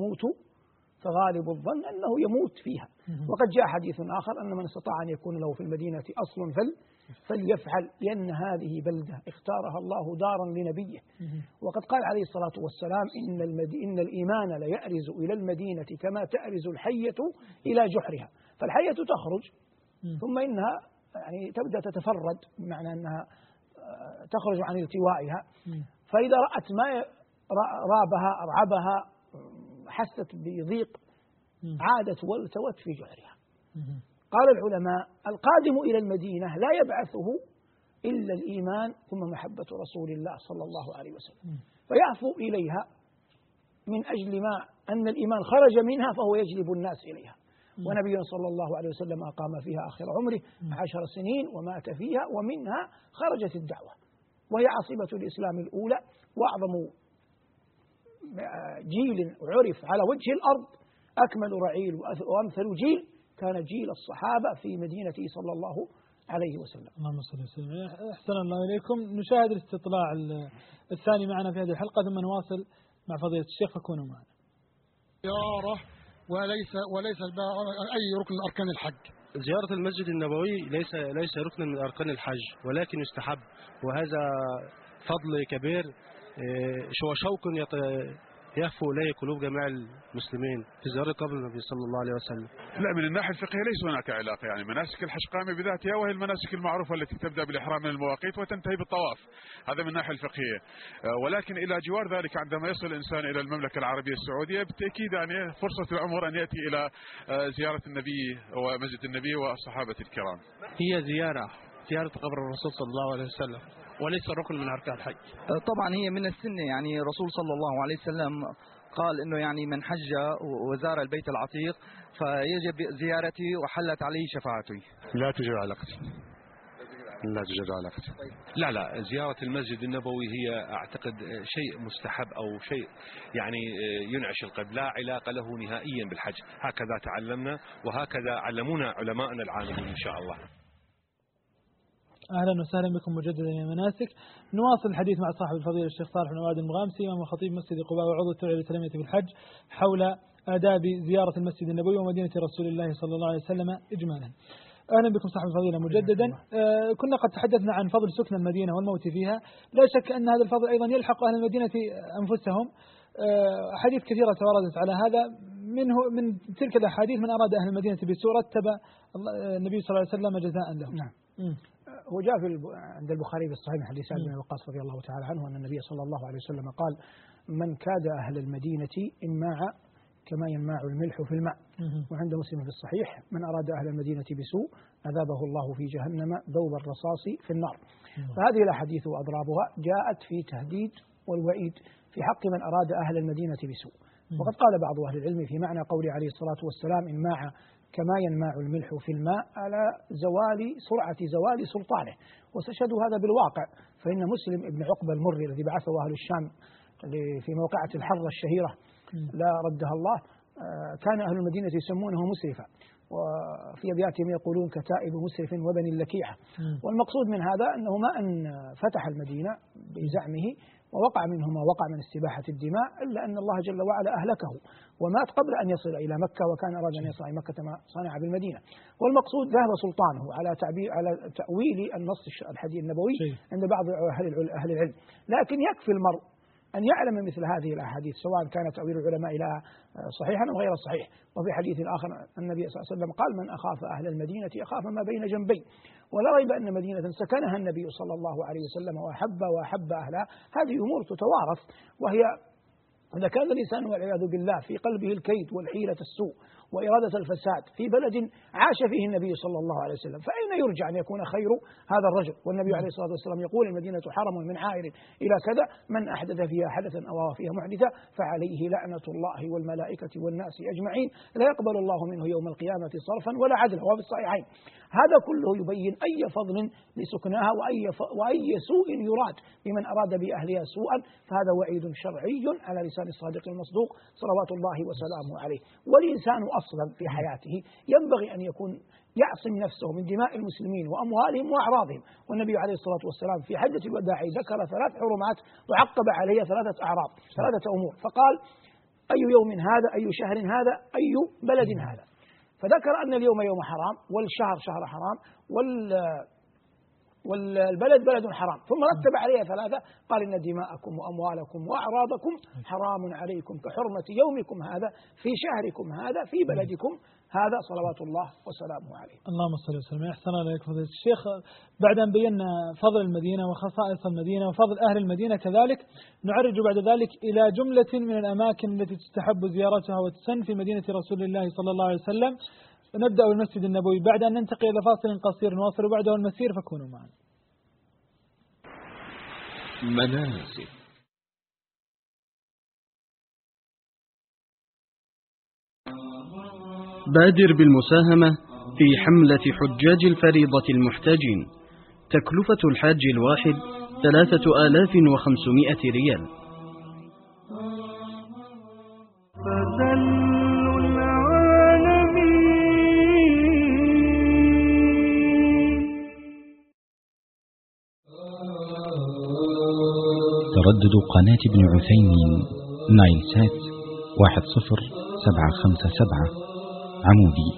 يموت فيها. وقد جاء حديث آخر أن من استطاع أن يكون له في المدينة أصل فليفعل، لأن هذه بلدة اختارها الله دارا لنبيه. وقد قال عليه الصلاة والسلام إن الإيمان ليأرز إلى المدينة كما تأرز الحية إلى جحرها. فالحية تخرج ثم إنها يعني تبدأ تتفرد، بمعنى أنها تخرج عن التوائها، فإذا رأت ما رابها أرعبها حست بضيق عادت والتوت في جحرها. قال العلماء القادم إلى المدينة لا يبعثه إلا الإيمان ثم محبة رسول الله صلى الله عليه وسلم، فيعفو إليها من أجل ما أن الإيمان خرج منها فهو يجلب الناس إليها. ونبينا صلى الله عليه وسلم أقام فيها آخر عمره 10 سنين ومات فيها، ومنها خرجت الدعوة، وهي عاصمة الإسلام الأولى وأعظم جيل عرف على وجه الأرض، أكمل رعيل وأمثل جيل كان جيل الصحابة في مدينته صلى الله عليه وسلم. اللهم صل وسلم. أحسن الله إليكم. نشاهد الاستطلاع الثاني معنا في هذه الحلقة ثم نواصل مع فضيلة الشيخ، فكونوا معنا. زيارة وليس أي ركن من أركان الحج. زيارة المسجد النبوي ليس ركنا من أركان الحج، ولكن يستحب، وهذا فضل كبير شوق يهفو إليه قلوب جميع المسلمين في زيارة قبر النبي صلى الله عليه وسلم. لا، من الناحية الفقهية ليس هناك علاقة، يعني مناسك الحج قائمة بذاتها، وهي المناسك المعروفة التي تبدأ بالإحرام من المواقيت وتنتهي بالطواف، هذا من الناحية الفقهية. ولكن إلى جوار ذلك عندما يصل الإنسان إلى المملكة العربية السعودية بالتأكيد يعني فرصة العمر أن يأتي إلى زيارة النبي ومسجد النبي والصحابة الكرام. هي زيارة قبر الرسول صلى الله عليه وسلم وليس ركن من أركان الحج. طبعا هي من السنة، يعني الرسول صلى الله عليه وسلم قال إنه يعني من حج وزار البيت العتيق فيجب زيارتي وحلت عليه شفاعتي. لا توجد علاقة. لا، زيارة المسجد النبوي هي أعتقد شيء مستحب أو شيء يعني ينعش القلب، لا علاقة له نهائيا بالحج. هكذا تعلمنا وهكذا علمونا علماءنا العاملين إن شاء الله. أهلا وسهلا بكم مجددا يا مناسك. نواصل الحديث مع صاحب الفضيلة الشيخ صالح بن عواد المغامسي، إمام وخطيب مسجد قباء وعضو التوعية الإسلامية في الحج، حول آداب زيارة المسجد النبوي ومدينة رسول الله صلى الله عليه وسلم إجمالا. أهلا بكم صاحب الفضيلة مجددا. كنا قد تحدثنا عن فضل سكن المدينة والموت فيها، لا شك أن هذا الفضل أيضا يلحق أهل المدينة أنفسهم. أحاديث كثيرة توردت على هذا، من تلك الأحاديث من أراد أهل المدينة بسوء رتب النبي صلى الله عليه وسلم جزاء له. نعم. هو جاء عند البخاري في الصحيح من حديث سعد بن وقاص رضي الله تعالى عنه أن النبي صلى الله عليه وسلم قال: من كاد أهل المدينة إماع كما ينماع الملح في الماء. وعند مسلم في الصحيح: من أراد أهل المدينة بسوء أذابه الله في جهنم ذوب الرصاص في النار. فهذه الأحاديث وأضرابها جاءت في تهديد والوعيد في حق من أراد أهل المدينة بسوء. وقد قال بعض أهل العلم في معنى قوله عليه الصلاة والسلام: إنماع كما ينماع الملح في الماء، على سرعة زوال سلطانه. واستشهدوا هذا بالواقع، فإن مسلم ابن عقبة المري الذي بعثه أهل الشام في موقعة الحرة الشهيرة لا ردها الله، كان أهل المدينة يسمونه مسرفا، وفي أبياتهم يقولون: كتائب مسرف وبني اللكيعة. والمقصود من هذا أنه ما أن فتح المدينة بزعمه ووقع منه ما وقع من استباحة الدماء، إلا أن الله جل وعلا أهلكه ومات قبل أن يصل إلى مكة، وكان أراد أن يصل إلى مكة ما صنع بالمدينة. والمقصود ذهب سلطانه على تأويل النص الحديث النبوي عند بعض أهل العلم. لكن يكفي المرء أن يعلم مثل هذه الأحاديث، سواء كان تأويل العلماء لها صحيحا أو غير صحيح. وفي حديث آخر النبي صلى الله عليه وسلم قال: من أخاف أهل المدينة أخاف ما بين جنبي. ولا ريب أن مدينة سكنها النبي صلى الله عليه وسلم وأحب أهلها، هذه أمور تتوارث، وهي إذا كان الإنسان والعياذ بالله في قلبه الكيد والحيلة السوء وإرادة الفساد في بلد عاش فيه النبي صلى الله عليه وسلم، فأين يرجع أن يكون خير هذا الرجل؟ والنبي عليه الصلاة والسلام يقول: المدينة حرم من عائر إلى كذا، من أحدث فيها حدثا أو فيها محدثا فعليه لعنة الله والملائكة والناس أجمعين، لا يقبل الله منه يوم القيامة صرفا ولا عدلا. وفي الصحيحين. هذا كله يبين أي فضل لسكنها وأي سوء يراد بمن أراد بأهلها سوءا، فهذا وعيد شرعي على لسان الصادق المصدوق صلوات الله وسلامه عليه. والإنسان أصلا في حياته ينبغي أن يكون يعصم نفسه من دماء المسلمين وأموالهم وأعراضهم. والنبي عليه الصلاة والسلام في حجة الوداع ذكر 3 حرمات وعقب عليها 3 أعراض، 3 أمور، فقال: أي يوم هذا، أي شهر هذا، أي بلد هذا. فذكر أن اليوم يوم حرام، والشهر شهر حرام، والبلد بلد حرام، ثم رتب عليها 3، قال: إن دماءكم وأموالكم وأعراضكم حرام عليكم كحرمة يومكم هذا في شهركم هذا في بلدكم هذا صلوات الله وسلامه عليه. اللهم صل وسلم. أحسن عليك فضيلة الشيخ. بعد أن بينا فضل المدينة وخصائص المدينة وفضل أهل المدينة، كذلك نعرج بعد ذلك إلى جملة من الأماكن التي تستحب زيارتها وتسن في مدينة رسول الله صلى الله عليه وسلم. نبدأ بالمسجد النبوي بعد أن ننتقل إلى فاصل قصير نواصل بعده المسير، فكونوا معنا. منازل. بادر بالمساهمة في حملة حجاج الفريضة المحتاجين. تكلفة الحاج الواحد 3500 ريال. تردد قناة ابن عثيمين نايل سات 10757 عمودي.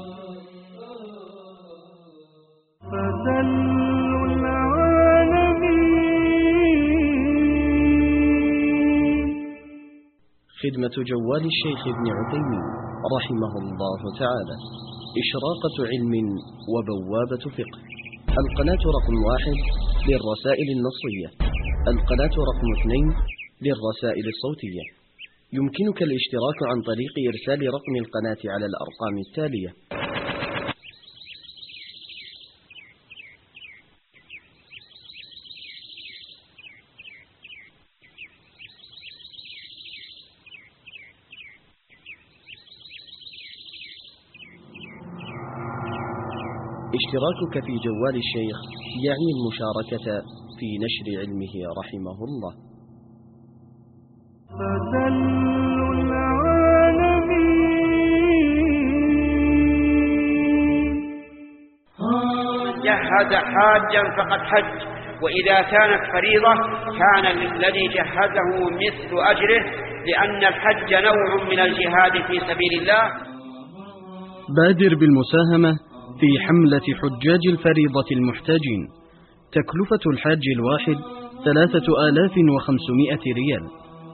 خدمة جوال الشيخ ابن عثيمين رحمه الله تعالى، إشراقة علم وبوابة فقه. القناة رقم 1 للرسائل النصية، القناة رقم 2 للرسائل الصوتية. يمكنك الاشتراك عن طريق إرسال رقم القناة على الأرقام التالية: اشتراكك في جوال الشيخ يعني المشاركة في نشر علمه رحمه الله. جهز حاجا فقد حج، وإذا كانت فريضة كان للذي جهزه مثل أجره، لأن الحج نوع من الجهاد في سبيل الله. بادر بالمساهمة في حملة حجاج الفريضة المحتاجين. تكلفة الحاج الواحد 3500 ريال.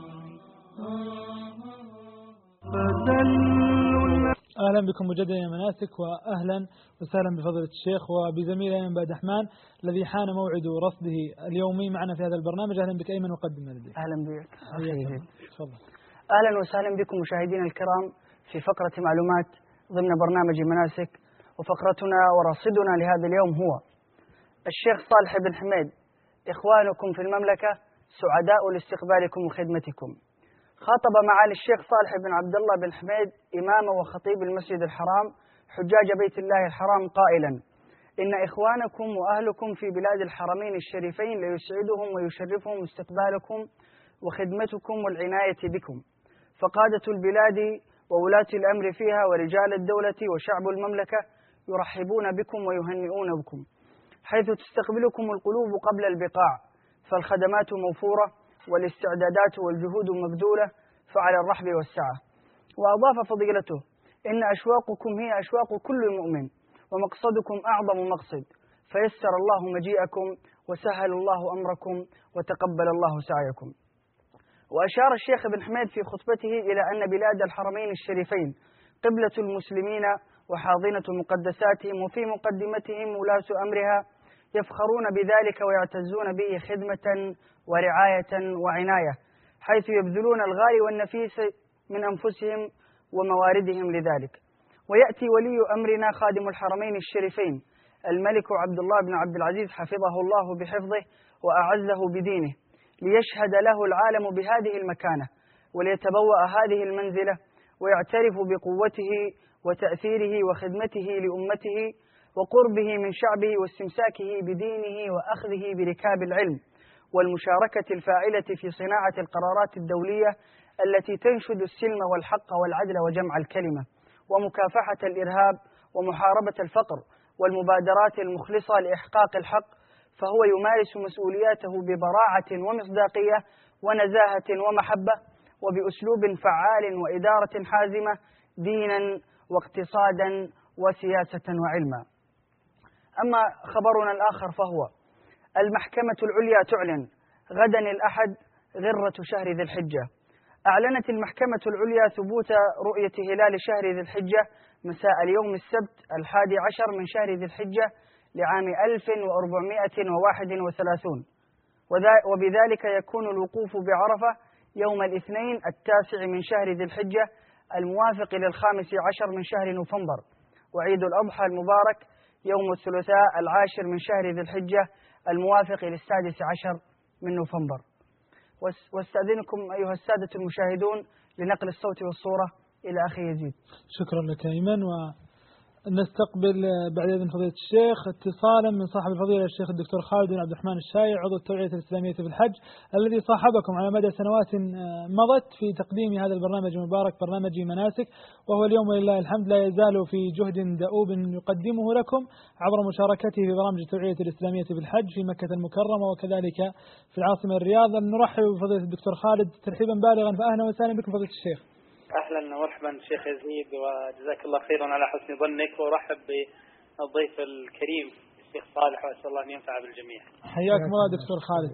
أهلا بكم مجددا يا مناسك، وأهلا وسهلا بفضيلة الشيخ وبزميل أيمن بن الرحمن الذي حان موعد رصده اليومي معنا في هذا البرنامج. أهلا بك أيمن وقدم لديك. أهلا بك. تفضل. أهلا وسهلا بكم مشاهدينا الكرام في فقرة معلومات ضمن برنامج مناسك، وفقرتنا ورصدنا لهذا اليوم هو الشيخ صالح بن حميد: إخوانكم في المملكة سعداء لاستقبالكم وخدمتكم. خاطب معالي الشيخ صالح بن عبد الله بن حميد إمام وخطيب المسجد الحرام حجاج بيت الله الحرام قائلا: إن إخوانكم وأهلكم في بلاد الحرمين الشريفين ليسعدهم ويشرفهم استقبالكم وخدمتكم والعناية بكم، فقادة البلاد وولاة الأمر فيها ورجال الدولة وشعب المملكة يرحبون بكم ويهنئون بكم، حيث تستقبلكم القلوب قبل البقاع، فالخدمات موفورة والاستعدادات والجهود مبذولة، فعلى الرحب والسعة. وأضاف فضيلته: إن أشواقكم هي أشواق كل مؤمن، ومقصدكم أعظم مقصد، فيسر الله مجيئكم وسهل الله أمركم وتقبل الله سعيكم. وأشار الشيخ بن حميد في خطبته إلى أن بلاد الحرمين الشريفين قبلة المسلمين وحاضنة مقدساتهم، وفي مقدمتهم ولاة أمرها يفخرون بذلك ويعتزون به خدمة ورعاية وعناية، حيث يبذلون الغالي والنفيس من أنفسهم ومواردهم لذلك. ويأتي ولي أمرنا خادم الحرمين الشريفين الملك عبد الله بن عبد العزيز حفظه الله بحفظه وأعزه بدينه، ليشهد له العالم بهذه المكانة وليتبوأ هذه المنزلة، ويعترف بقوته وتأثيره وخدمته لأمته وقربه من شعبه واستمساكه بدينه وأخذه بركاب العلم والمشاركة الفاعلة في صناعة القرارات الدولية التي تنشد السلم والحق والعدل وجمع الكلمة ومكافحة الإرهاب ومحاربة الفقر والمبادرات المخلصة لإحقاق الحق، فهو يمارس مسؤولياته ببراعة ومصداقية ونزاهة ومحبة وبأسلوب فعال وإدارة حازمة دينا واقتصادا وسياسة وعلما. أما خبرنا الآخر فهو المحكمة العليا تعلن غدا الأحد غرة شهر ذي الحجة. أعلنت المحكمة العليا ثبوت رؤية هلال شهر ذي الحجة مساء اليوم السبت 11 من شهر ذي الحجة لعام 1431، وبذلك يكون الوقوف بعرفة يوم الاثنين 9 من شهر ذي الحجة الموافق ل15 من شهر نوفمبر، وعيد الأضحى المبارك يوم الثلاثاء 10 من شهر ذي الحجة الموافق ل16 من نوفمبر. واستأذنكم أيها السادة المشاهدون لنقل الصوت والصورة إلى أخي يزيد. شكرا لك أيمن. ونستقبل بعد إذن فضيلة الشيخ اتصالا من صاحب الفضيلة الشيخ الدكتور خالد بن عبد الرحمن الشايع عضو التوعية الإسلامية في الحج، الذي صاحبكم على مدى سنوات مضت في تقديم هذا البرنامج المبارك برنامج مناسك، وهو اليوم ولله الحمد لا يزال في جهد دؤوب يقدمه لكم عبر مشاركته في برامج التوعية الإسلامية في الحج في مكة المكرمة وكذلك في العاصمة الرياض. نرحب بفضيلة الدكتور خالد ترحيبا بالغا، فأهلا وسهلا بكم فضيلة الشيخ. أهلا ومرحبا شيخ يزيد، وجزاك الله خيرا على حسن ظنك، وأرحب بالضيف الكريم الشيخ صالح، وأسأل الله أن ينفع بالجميع. حياكم الله دكتور خالد.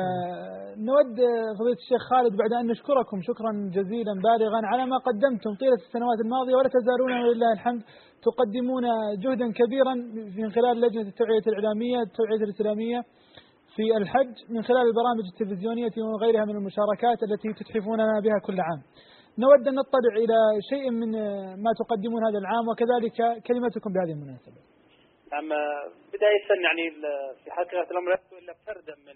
نود فضيلة الشيخ خالد بعد أن نشكركم شكرا جزيلا بالغا على ما قدمتم طيلة السنوات الماضية، ولا تزالون ولله الحمد تقدمون جهدا كبيرا من خلال لجنة التوعية الإعلامية التوعية الإسلامية في الحج، من خلال البرامج التلفزيونية وغيرها من المشاركات التي تتحفوننا بها كل عام. نود أن نطلع إلى شيء من ما تقدمون هذا العام وكذلك كلمتكم بهذه المناسبة. نعم، بداية يعني في حقيقة الأمر لست إلا فردا من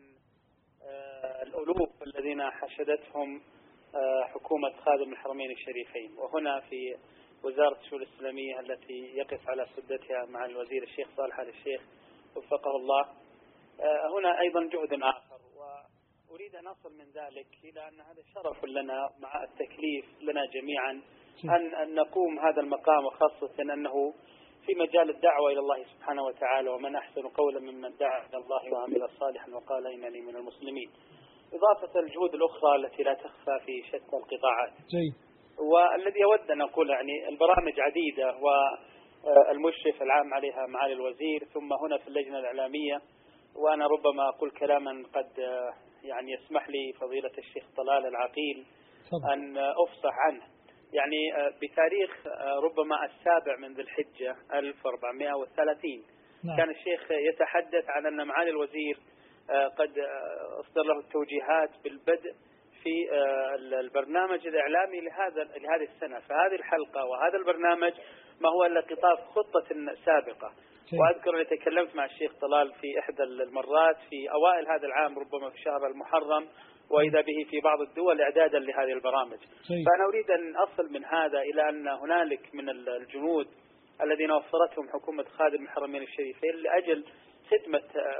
الألوف الذين حشدتهم حكومة خادم الحرمين الشريفين، وهنا في وزارة الشؤون الإسلامية التي يقف على سدتها مع الوزير الشيخ صالح آل الشيخ وفقه الله. هنا أيضا جهد آخر، وأريد أن أصل من ذلك إلى أن هذا شرف لنا مع التكليف لنا جميعا أن نقوم هذا المقام، وخاصة أنه في مجال الدعوة إلى الله سبحانه وتعالى، ومن أحسن قولا ممن دعا إلى الله وعمل صالحا وقال إنني من المسلمين، إضافة الجهود الأخرى التي لا تخفى في شتى القطاعات. والذي أود أن أقول يعني البرامج عديدة، المشرف العام عليها معالي الوزير، ثم هنا في اللجنة الإعلامية. وأنا ربما أقول كلاما قد يعني يسمح لي فضيلة الشيخ طلال العقيل أن أفصح عنه. يعني بتاريخ ربما 7 من ذي الحجة 1430 كان الشيخ يتحدث عن أن معالي الوزير قد أصدر له التوجيهات بالبدء في البرنامج الإعلامي لهذه السنة. فهذه الحلقة وهذا البرنامج ما هو إلا قطاف خطة سابقة. وأذكر أني تكلمت مع الشيخ طلال في إحدى المرات في أوائل هذا العام ربما في شهر المحرم، وإذا به في بعض الدول إعدادا لهذه البرامج. فأنا أريد أن أصل من هذا إلى أن هنالك من الجنود الذين وفرتهم حكومة خادم الحرمين الشريفين لأجل خدمة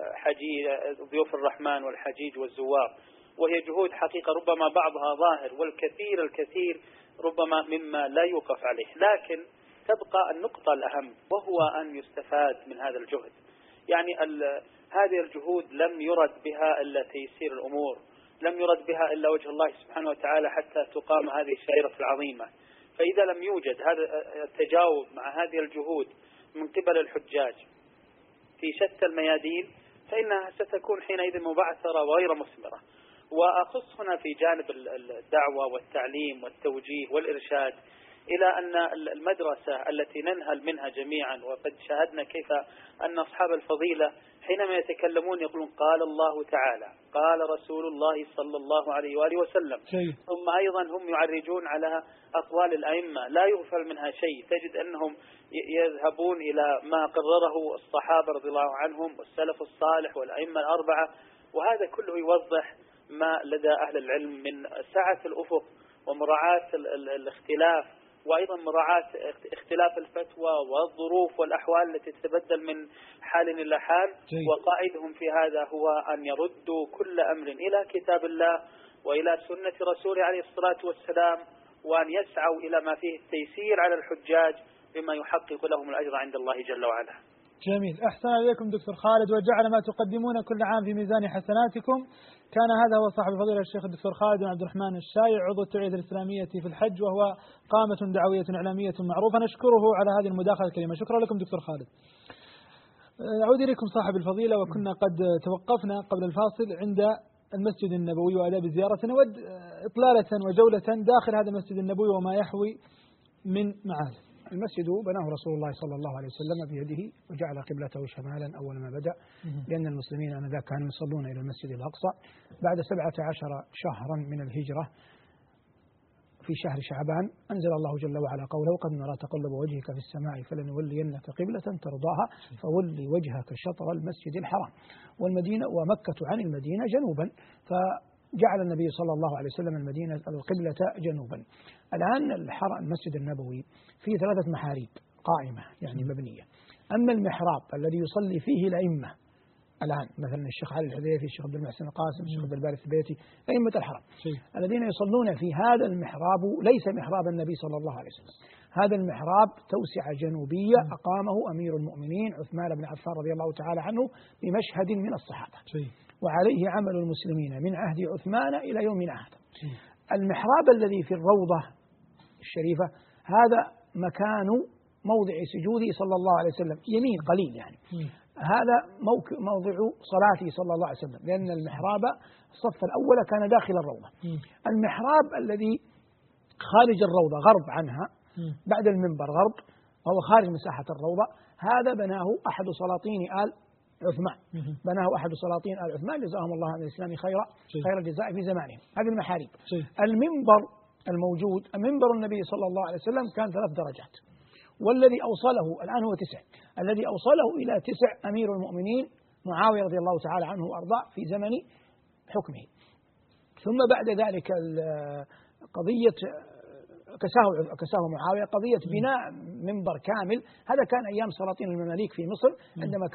ضيوف الرحمن والحجيج والزوار، وهي جهود حقيقة ربما بعضها ظاهر والكثير ربما مما لا يوقف عليه. لكن تبقى النقطة الأهم وهو أن يستفاد من هذا الجهد. يعني هذه الجهود لم يرد بها إلا تيسير الأمور، لم يرد بها إلا وجه الله سبحانه وتعالى حتى تقام هذه الشعيرة العظيمة. فإذا لم يوجد هذا التجاوب مع هذه الجهود من قبل الحجاج في شتى الميادين فإنها ستكون حينئذ مبعثرة وغير مثمرة. وأخص هنا في جانب الدعوة والتعليم والتوجيه والإرشاد إلى أن المدرسة التي ننهل منها جميعا، وقد شاهدنا كيف أن أصحاب الفضيلة حينما يتكلمون يقولون قال الله تعالى قال رسول الله صلى الله عليه وآله وسلم، ثم أيضا هم يعرجون على أقوال الأئمة لا يغفل منها شيء. تجد أنهم يذهبون إلى ما قرره الصحابة رضي الله عنهم والسلف الصالح والأئمة الأربعة، وهذا كله يوضح ما لدى أهل العلم من سعة الأفق ومراعاة الاختلاف، وأيضا مراعاة اختلاف الفتوى والظروف والأحوال التي تتبدل من حال إلى حال. وقائدهم في هذا هو أن يردوا كل أمر إلى كتاب الله وإلى سنة رسوله عليه الصلاة والسلام، وأن يسعوا إلى ما فيه التيسير على الحجاج بما يحقق لهم الأجر عند الله جل وعلا. جميل، أحسن إليكم دكتور خالد، وجعل ما تقدمون كل عام في ميزان حسناتكم. كان هذا هو صاحب الفضيلة الشيخ الدكتور خالد بن عبد الرحمن الشايع، عضو التوعية الإسلامية في الحج، وهو قامة دعوية إعلامية معروفة. نشكره على هذه المداخلة الكريمة. شكرا لكم دكتور خالد. أعود إليكم صاحب الفضيلة، وكنا قد توقفنا قبل الفاصل عند المسجد النبوي وآداب الزيارة. نود إطلالة وجولة داخل هذا المسجد النبوي وما يحوي من معالم. المسجد بناه رسول الله صلى الله عليه وسلم بيده، وجعل قبلته شمالا أول ما بدأ، لأن المسلمين آنذاك كانوا يصلون إلى المسجد الأقصى. بعد 17 شهرا من الهجرة في شهر شعبان أنزل الله جل وعلا قوله قد نرى تقلب وجهك في السماء فلنولينك قبلة ترضاها فولي وجهك شطر المسجد الحرام. والمدينة ومكة عن المدينة جنوبا، فجعل النبي صلى الله عليه وسلم المدينة القبلة جنوبا. الآن المسجد النبوي فيه 3 محاريب قائمة يعني مبنية. أما المحراب الذي يصلي فيه الأئمة الآن، مثلا الشيخ علي الحذيفي، الشيخ عبد المحسن القاسم، الشيخ عبد الباري الثبيتي، أئمة الحرم الذين يصلون في هذا المحراب ليس محراب النبي صلى الله عليه وسلم. هذا المحراب توسعة جنوبية أقامه أمير المؤمنين عثمان بن عفان رضي الله تعالى عنه بمشهد من الصحابة، وعليه عمل المسلمين من عهد عثمان إلى يومنا هذا. المحراب الذي في الروضة الشريفة هذا مكان موضع سجوده صلى الله عليه وسلم، يمين قليل يعني. هذا موضع صلاته صلى الله عليه وسلم، لأن المحراب الصف الأول كان داخل الروضة. المحراب الذي خارج الروضة غرب عنها بعد المنبر غرب، وهو خارج مساحة الروضة، هذا بناه أحد سلاطين آل عثمان، بناه أحد سلاطين آل عثمان جزاهم الله عن الإسلام خير الجزاء في زمانهم. هذه المحاريب. المنبر الموجود، منبر النبي صلى الله عليه وسلم كان 3 درجات، والذي أوصله الآن هو 9. الذي أوصله إلى 9 أمير المؤمنين معاوية رضي الله تعالى عنه وأرضاه في زمن حكمه. ثم بعد ذلك قضية كساه معاوية، قضية بناء منبر كامل. هذا كان أيام سلاطين المماليك في مصر، عندما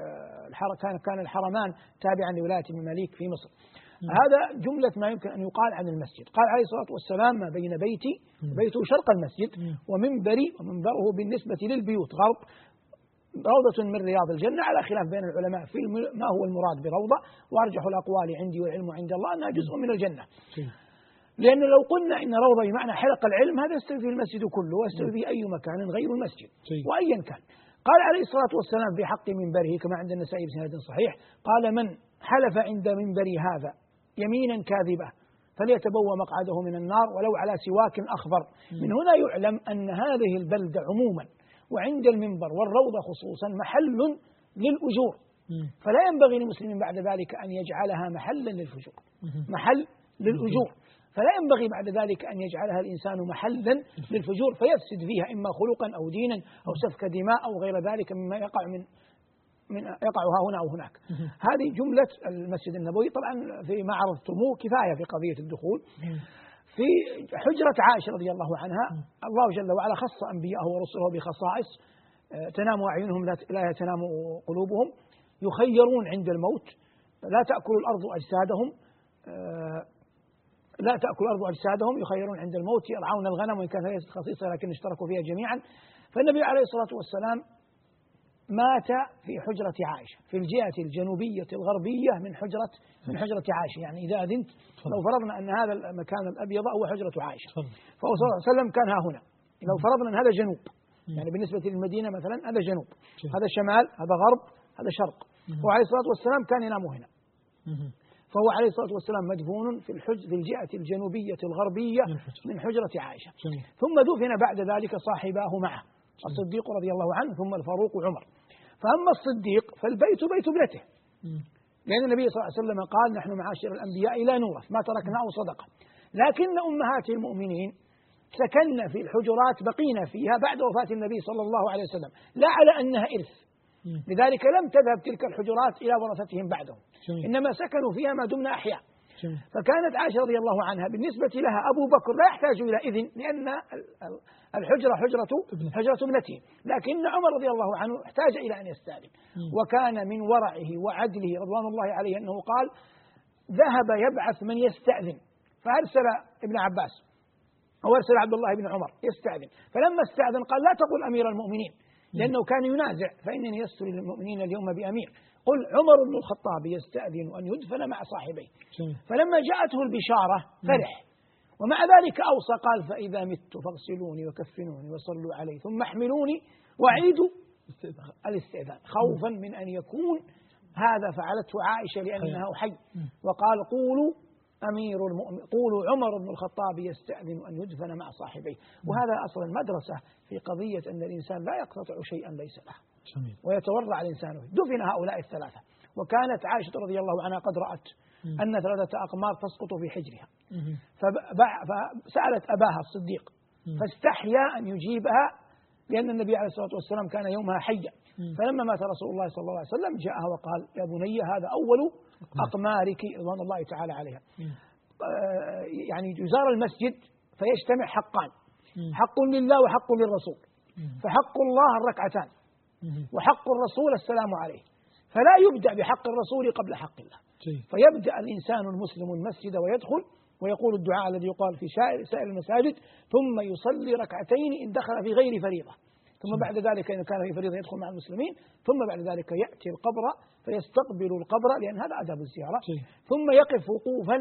كان الحرمان تابعا لولاية المماليك في مصر. هذا جملة ما يمكن أن يقال عن المسجد. قال عليه الصلاة والسلام ما بين بيتي وبيته شرق المسجد، ومنبره بالنسبة للبيوت غرب، روضة من رياض الجنة، على خلاف بين العلماء في ما هو المراد بروضة، وأرجح الأقوال عندي والعلم عند الله أنها جزء من الجنة. لأن لو قلنا إن روضة بمعنى حلق العلم هذا يستوي فيه المسجد كله ويستوي فيه أي مكان غير المسجد وأيا كان. قال عليه الصلاة والسلام في حق منبره كما عند النسائي بسند صحيح قال: من حلف عند منبري هذا يمينا كاذبة فليتبوأ مقعده من النار ولو على سواك أخضر. من هنا يعلم أن هذه البلدة عموما وعند المنبر والروضة خصوصا محل للأجور، فلا ينبغي للمسلمين بعد ذلك أن يجعلها محلا للفجور، محل للأجور، فلا ينبغي بعد ذلك أن يجعلها الإنسان محلا للفجور فيفسد فيها إما خلقا أو دينا أو سفك دماء أو غير ذلك مما يقع يقع ها هنا أو هناك. هذه جملة المسجد النبوي. طبعا في ما عرضتموه كفاية في قضية الدخول. في حجرة عائشة رضي الله عنها الله جل وعلا خص أنبياءه ورسله بخصائص تنام أعينهم لا تنام قلوبهم، يخيرون عند الموت، لا تأكل الأرض أجسادهم، يخيرون عند الموت، يرعون الغنم وإن كانت ليست خصيصة لكن اشتركوا فيها جميعا. فالنبي عليه الصلاة والسلام مات في حجرة عائشة في الجهة الجنوبية الغربية من حجرة عائشة. يعني إذا أذنت لو فرضنا أن هذا المكان الأبيض هو حجرة عائشة فهو صلى الله عليه وسلم كان ها هنا. لو فرضنا أن هذا جنوب، يعني بالنسبة للمدينة مثلا هذا جنوب، هذا شمال، هذا غرب، هذا شرق، فهو عليه الصلاة والسلام كان ينام هنا. فهو عليه الصلاة والسلام مدفون في الجهة الجنوبية الغربية من حجرة عائشة. ثم دفن بعد ذلك صاحباه معه الصديق رضي الله عنه ثم الفاروق وعمر. فأما الصديق فالبيت بيت ابنته، لأن النبي صلى الله عليه وسلم قال: نحن معاشر الأنبياء لا نورث ما تركناه صدقة. لكن أمهات المؤمنين سكن في الحجرات بقينا فيها بعد وفاة النبي صلى الله عليه وسلم لا على أنها إرث، لذلك لم تذهب تلك الحجرات إلى ورثتهم بعدهم، إنما سكنوا فيها ما دمنا أحياء. فكانت عائشة رضي الله عنها بالنسبة لها أبو بكر لا يحتاج إلى إذن لأن الحجرة حجرة ابنته، لكن عمر رضي الله عنه احتاج إلى أن يستأذن. وكان من ورعه وعدله رضوان الله عليه أنه قال: ذهب يبعث من يستأذن فأرسل ابن عباس أو أرسل عبد الله بن عمر يستأذن، فلما استأذن قال: لا تقل أمير المؤمنين، لأنه كان ينازع فإنني يسر للمؤمنين اليوم بأمير، قل عمر بن الخطاب يستأذن أن يدفن مع صاحبيه. فلما جاءته البشارة فرح، ومع ذلك أوصى قال: فإذا مت فاغسلوني وكفنوني وصلوا علي ثم احملوني وأعيدوا الاستئذان، خوفا من أن يكون هذا فعلته عائشة لأنها حي. وقال: قولوا عمر بن الخطاب يستأذن أن يدفن مع صاحبيه. وهذا أصلا مدرسة في قضية أن الإنسان لا يقتطع شيئا ليس له ويتورع الإنسان. دفن هؤلاء الثلاثة، وكانت عائشة رضي الله عنها قد رأت أن 3 أقمار تسقط في حجرها، فسألت أباها الصديق فاستحيا أن يجيبها لأن النبي عليه الصلاة والسلام كان يومها حيا. فلما مات رسول الله صلى الله عليه وسلم جاءها وقال: يا بني هذا أول أقمارك رضوان الله تعالى عليها. يعني يزار المسجد فيجتمع حقان، حق لله وحق للرسول، فحق الله الركعتان وحق الرسول السلام عليه، فلا يبدأ بحق الرسول قبل حق الله. فيبدأ الإنسان المسلم المسجد ويدخل ويقول الدعاء الذي يقال في سائر المساجد، ثم يصلي ركعتين إن دخل في غير فريضة، ثم بعد ذلك إن كان في فريضة يدخل مع المسلمين، ثم بعد ذلك يأتي القبر فيستقبل القبر لأن هذا أدب الزيارة، ثم يقف وقوفا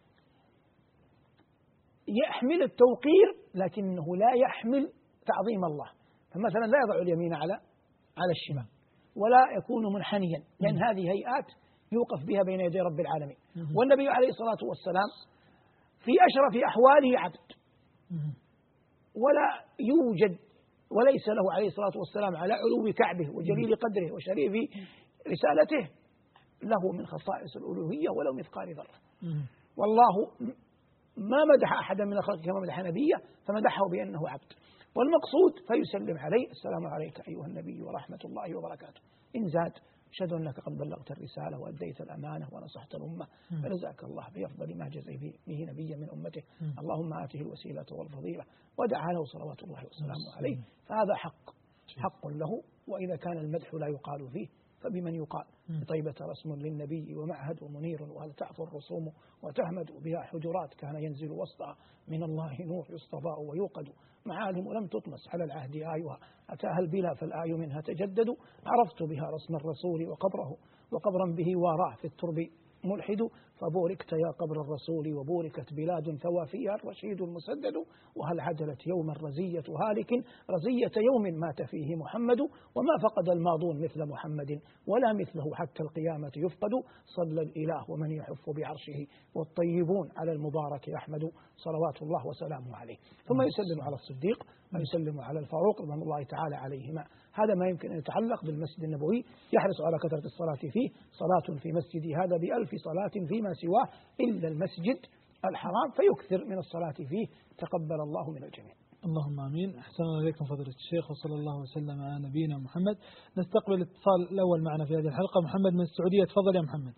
يحمل التوقير لكنه لا يحمل تعظيم الله. فمثلا لا يضع اليمين على الشمال ولا يكون منحنيا، لأن هذه هيئات يوقف بها بين يدي رب العالمين. والنبي عليه الصلاة والسلام في أشرف أحواله عبد، ولا يوجد وليس له عليه الصلاة والسلام على علو كعبه وجليل قدره وشريف رسالته له من خصائص الألوهية ولو مثقال ذرة. والله ما مدح أحدا من الخلق كما مدح نبيه فمدحه بأنه عبد. والمقصود فيسلم عليه: السلام عليك أيها النبي ورحمة الله وبركاته. إن زاد: أشهد أنك قد بلغت الرسالة وأديت الأمانة ونصحت الأمة، فجزاك الله بأفضل ما جزى به نبيا من أمته، اللهم آته الوسيلة والفضيلة ودعا له صلوات الله وسلامه عليه. فهذا حق له، وإذا كان المدح لا يقال فيه فبمن يقال؟ طيبة رسم للنبي ومعهد ومنير، وهل تعفو الرسوم وتهمد بها حجرات، كان ينزل وسطها من الله نور يستضاء ويوقد، معالم لم تطمس على العهد آيها، أتاها البلا فالآي منها تجدد، عرفت بها رسم الرسول وقبرا به واراه في الترب ملحد فبوركت يا قبر الرسول وبوركت بلاد ثوى فيها الرشيد المسدد وهل عدلت يوما رزية هالك رزية يوم مات فيه محمد وما فقد الماضون مثل محمد ولا مثله حتى القيامة يفقد صلى الإله ومن يحف بعرشه والطيبون على المبارك أحمد صلوات الله وسلامه عليه. ثم يسلم على الصديق ويسلم على الفاروق رضوان الله تعالى عليهما. هذا ما يمكن أن يتعلق بالمسجد النبوي. يحرص على كثرة الصلاة فيه. صلاة في مسجدي هذا ب1000 صلاة فيما سواه إلا المسجد الحرام فيكثر من الصلاة فيه تقبل الله من الجميع. اللهم آمين. أحسن إليكم فضيلة الشيخ وصلى الله وسلم على نبينا محمد. نستقبل الاتصال الأول معنا في هذه الحلقة. محمد من السعودية، تفضل يا محمد.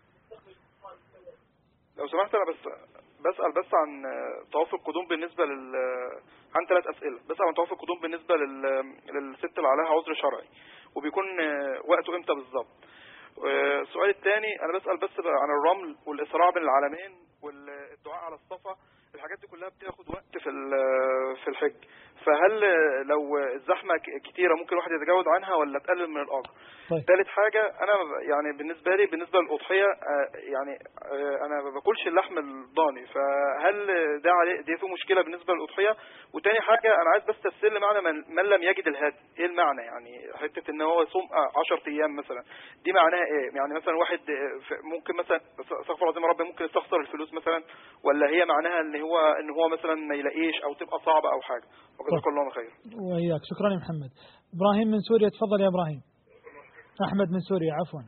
لو سمحت أنا بسأل عن طواف القدوم بالنسبة عن 3 أسئلة. بسأل عن طواف القدوم بالنسبة للست اللي عليها عذر شرعي وبيكون وقته امتى بالظبط. السؤال الثاني أنا بسأل عن الرمل والإسراع بين العالمين والدعاء على الصفا. الحاجات دي كلها بتاخد وقت في الحج، فهل لو الزحمة كتيرة ممكن الواحد يتجاوز عنها ولا تقلل من الأجر؟ ثالث حاجة أنا يعني بالنسبة للأضحية يعني أنا ما باكلش اللحم الضاني، فهل ده عليه دي فيه مشكلة بالنسبة للأضحية؟ وتاني حاجة أنا عايز بس تفسير لي معنى من لم يجد الهدي، إيه المعنى؟ يعني حتة إن هو يصوم 10 أيام مثلا دي معناها إيه؟ يعني مثلا واحد ممكن مثلا استغفر الله العظيم ربي ممكن يستخسر الفلوس مثلا، ولا هي معناها إن هو مثلا ما يلاقيش أو تبقى صعبة أو حاجة؟ وجزاك الله خير. وإياك، شكرا يا محمد. إبراهيم من سوريا، تفضل يا إبراهيم. أحمد من سوريا، عفوا.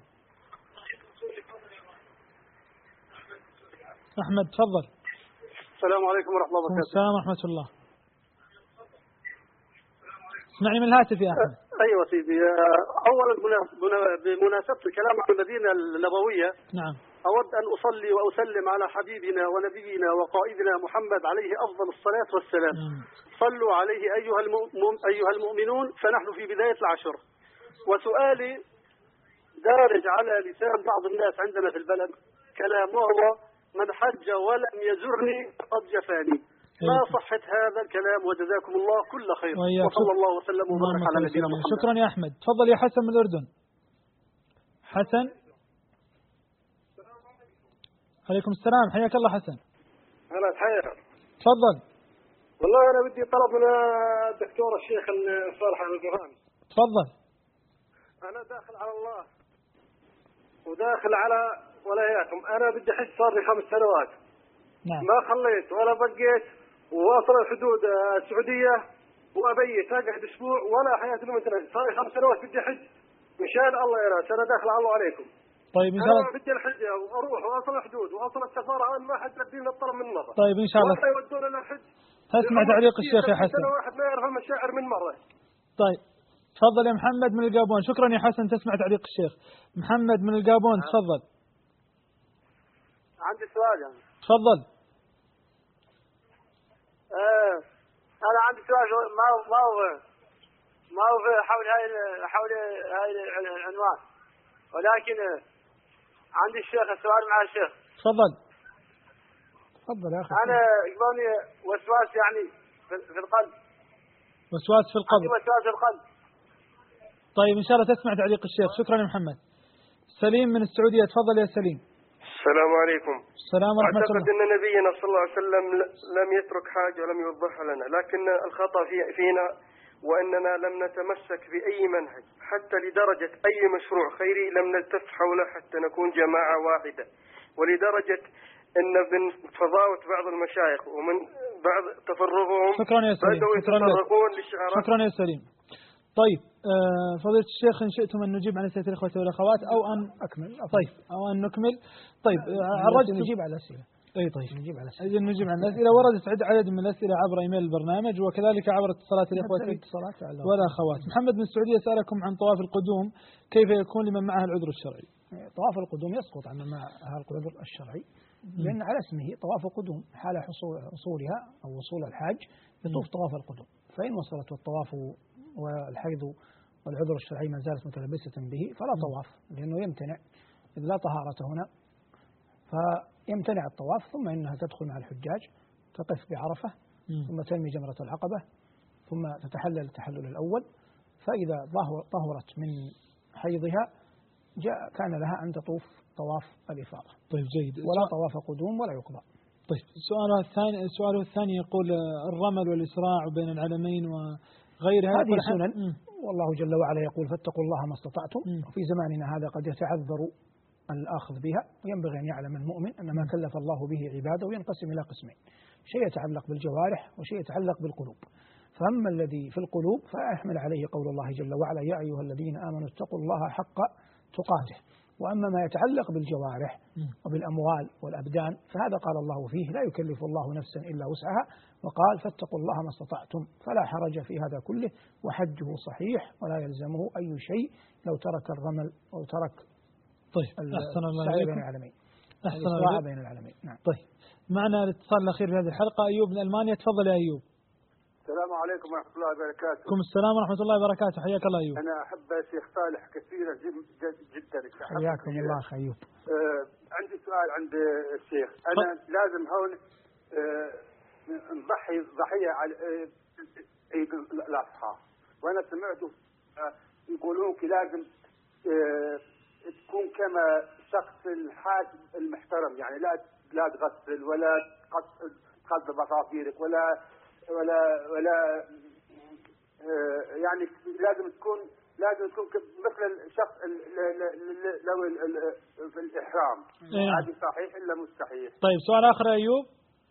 أحمد تفضل. السلام عليكم ورحمة الله وبركاته. السلام ورحمة الله. اسمعني من الهاتف يا أحمد. أيوة سيدي. أولا بمناسبة الكلام عن المدينة النبوية، نعم، أود أن أصلي وأسلم على حبيبنا ونبينا وقائدنا محمد عليه أفضل الصلاة والسلام. صلوا عليه أيها المؤمنون فنحن في بداية العشر. وسؤالي دارج على لسان بعض الناس عندنا في البلد كلام وهو من حج ولم يزرني قد جفاني. ما صحة هذا الكلام؟ وجزاكم الله كل خير وصلى الله وسلم وبارك على نبينا محمد. شكرا يا أحمد. تفضل يا حسن من الأردن. حسن. عليكم السلام، حياك الله حسن. هلا تحية. تفضل. والله أنا بدي طلب من الدكتور الشيخ صالح القرآن. تفضل. أنا داخل على الله وداخل على ولاياتهم. أنا بدي حج صار لي 5 سنوات. نعم. ما خليت ولا بقيت وواصل الحدود السعودية وأبيت أقعد أسبوع ولا حياة اليوم صار لي 5 سنوات بدي حج مشان الله يا ناس. أنا داخل على الله عليكم. طيب إن شاء الله. أنا بدي الحج وأروح وأوصل الحدود وأوصل السفارة ما حد يديني الطلب من مرة. طيب إن شاء الله. ولا يودون لنا الحج. اسمع تعليق الشيخ يا حسن. واحد ما يعرف المشاعر من مرة. طيب تفضل يا محمد من الجابون. شكرا يا حسن، تسمع تعليق الشيخ. محمد من الجابون تفضل. عندي سؤال يعني. تفضل. أنا عندي سؤال ما هو حول هاي العنوان، ولكن عندي الشيخ السؤال مع الشيخ. تفضل. تفضل يا أخي. أنا يجبرني وسواس يعني في القلب. وسواس في القلب. وسواس في القلب. طيب إن شاء الله تسمع تعليق الشيخ. شكرا يا محمد. سليم من السعودية، تفضل يا سليم. السلام عليكم. السلام ورحمة الله. أعتقد أن نبينا صلى الله عليه وسلم لم يترك حاجة ولم يوضحها لنا، لكن الخطأ فينا وأننا لم نتمسك بأي منهج حتى لدرجة أي مشروع خيري لم نلتف حوله حتى نكون جماعة واحدة، ولدرجة أن من فضاوة بعض المشايخ ومن بعض تفرغهم شكرا يا سليم. بدأوا يتفرغون للشعارات. شكرا يا سليم. طيب فضيلة الشيخ إن شئتم أن نجيب عن أسئلة الإخوة والأخوات أو أن أكمل. طيب أو أن نكمل. طيب عرجت نجيب على الأسئلة. أي طيب نجيب عن الأسئلة. وردت عدد من الأسئلة عبر إيميل البرنامج وكذلك عبر اتصالات الإخوة والأخوات. محمد من السعودية سألكم عن طواف القدوم كيف يكون لمن معه العذر الشرعي. طواف القدوم يسقط عن من معه العذر الشرعي لأن على اسمه طواف قدوم حال حصولها أو وصول الحاج يطوف طواف القدوم، فإن وصلت الطواف والحيض والعذر الشرعي ما زالت متلبسة به فلا طواف، لأنه يمتنع إذ لا طهارة هنا، فيمتنع الطواف. ثم إنها تدخل مع الحجاج تقف بعرفة ثم ترمي جمرة العقبة ثم تتحلل التحلل الأول، فإذا طهرت من حيضها كان لها أن تطوف طواف الإفاضة. طيب جيد. ولا طواف قدوم ولا يقضى. طيب سؤاله الثاني يقول الرمل والإسراع بين العلمين وغيرها هذه سنن، والله جل وعلا يقول فاتقوا الله ما استطعتم. وفي زماننا هذا قد يتعذر الآخذ بها، وينبغي أن يعلم المؤمن أن ما كلف الله به عباده ينقسم إلى قسمين: شيء يتعلق بالجوارح وشيء يتعلق بالقلوب. فأما الذي في القلوب فيحمل عليه قول الله جل وعلا يا أيها الذين آمنوا اتقوا الله حق تقاته. وأما ما يتعلق بالجوارح وبالأموال والأبدان فهذا قال الله فيه لا يكلف الله نفسا إلا وسعها، وقال فاتقوا الله ما استطعتم، فلا حرج في هذا كله، وحجه صحيح ولا يلزمه أي شيء لو ترك الرمل أو ترك أحسن الله السعي عليكم. بين العالمين. أحسن الله بين العالمين. نعم. طيب معنا الاتصال الأخير في هذه الحلقة أيوب من ألمانيا. تفضل يا أيوب. السلام عليكم ورحمة الله وبركاته. عليكم السلام ورحمة الله وبركاته. حياك الله أيوب. أنا أحب الشيخ صالح كثيرا جدا. حياكم الله أخ أيوب. عندي سؤال عند الشيخ. أنا لازم هون نضحي ضحية على عيد الأضحى، وأنا سمعته يقولون لازم تكون كما شخص الحاج المحترم، يعني لا تغسل ولا تقضي بصافيرك ولا يعني لازم تكون مثل الشخص لو في الإحرام. هذه صحيح إلا مستحيل؟ طيب سؤال آخر يا أيوب.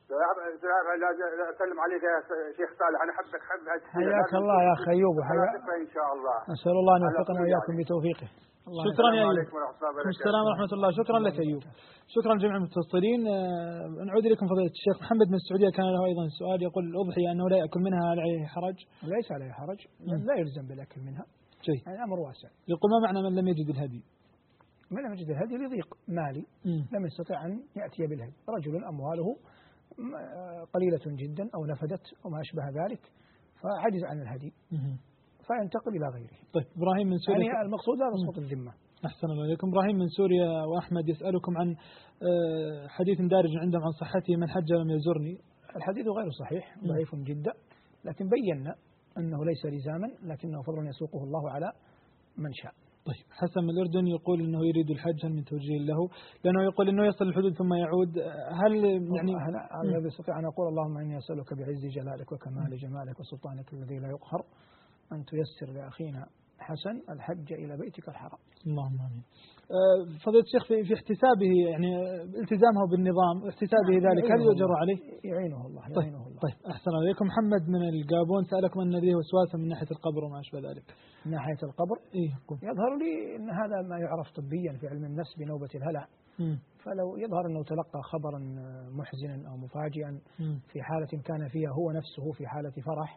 أسلم عليك يا شيخ صالح، أنا حبك حياك الله يا أخ أيوب. إن شاء الله نسأل الله أن يوفقنا وإياكم بتوفيقه. شكرا يا أيوب. السلام ورحمة الله. شكرا لك أيوب. شكرا جميع المتصلين. نعود إليكم فضيلة الشيخ. محمد من السعودية كان له أيضا سؤال، يقول الأضحية أنه لا يأكل منها هل عليه حرج؟ ليس عليه حرج، لا يلزم بالأكل منها. يعني أمر واسع. يقول ما معنى من لم يجد الهدي؟ من لم يجد الهدي لضيق مالي لم يستطع أن يأتي بالهدي، رجل أمواله قليلة جدا أو نفدت أو ما أشبه ذلك فعجز عن الهدي فينتقل إلى غيره. طيب إبراهيم من سوريا. يعني المقصود لا تسقط الذمة. أحسن الله إليكم. إبراهيم من سوريا وأحمد يسألكم عن حديث دارج عندهم عن صحته من حج لم يزرني. الحديث غير صحيح، ضعيف جدا، لكن بينا أنه ليس لزاما لكنه فضل يسوقه الله على من شاء. طيب حسن من الأردن يقول أنه يريد الحج، هل من توجيه له؟ لأنه يقول أنه يصل الحدود ثم يعود، هل يعني أنا أستطيع أن أقول اللهم إني أسألك بعز جلالك وكمال جمالك وسلطانك الذي لا يقهر أن تيسر لأخينا حسن الحج إلى بيتك الحرام. اللهم آمين. فضيلة الشيخ في احتسابه يعني التزامه بالنظام واحتسابه ذلك هل يؤجر عليه؟ يعينه الله. طيب أحسن عليكم. محمد من الجابون سألكم أن لديه وسواسا من ناحية القبر وما أشبه ذلك. من ناحية القبر؟ يظهر لي أن هذا ما يعرف طبيا في علم النفس بنوبة الهلع. فلو يظهر أنه تلقى خبرا محزنا أو مفاجئا في حالة كان فيها هو نفسه في حالة فرح،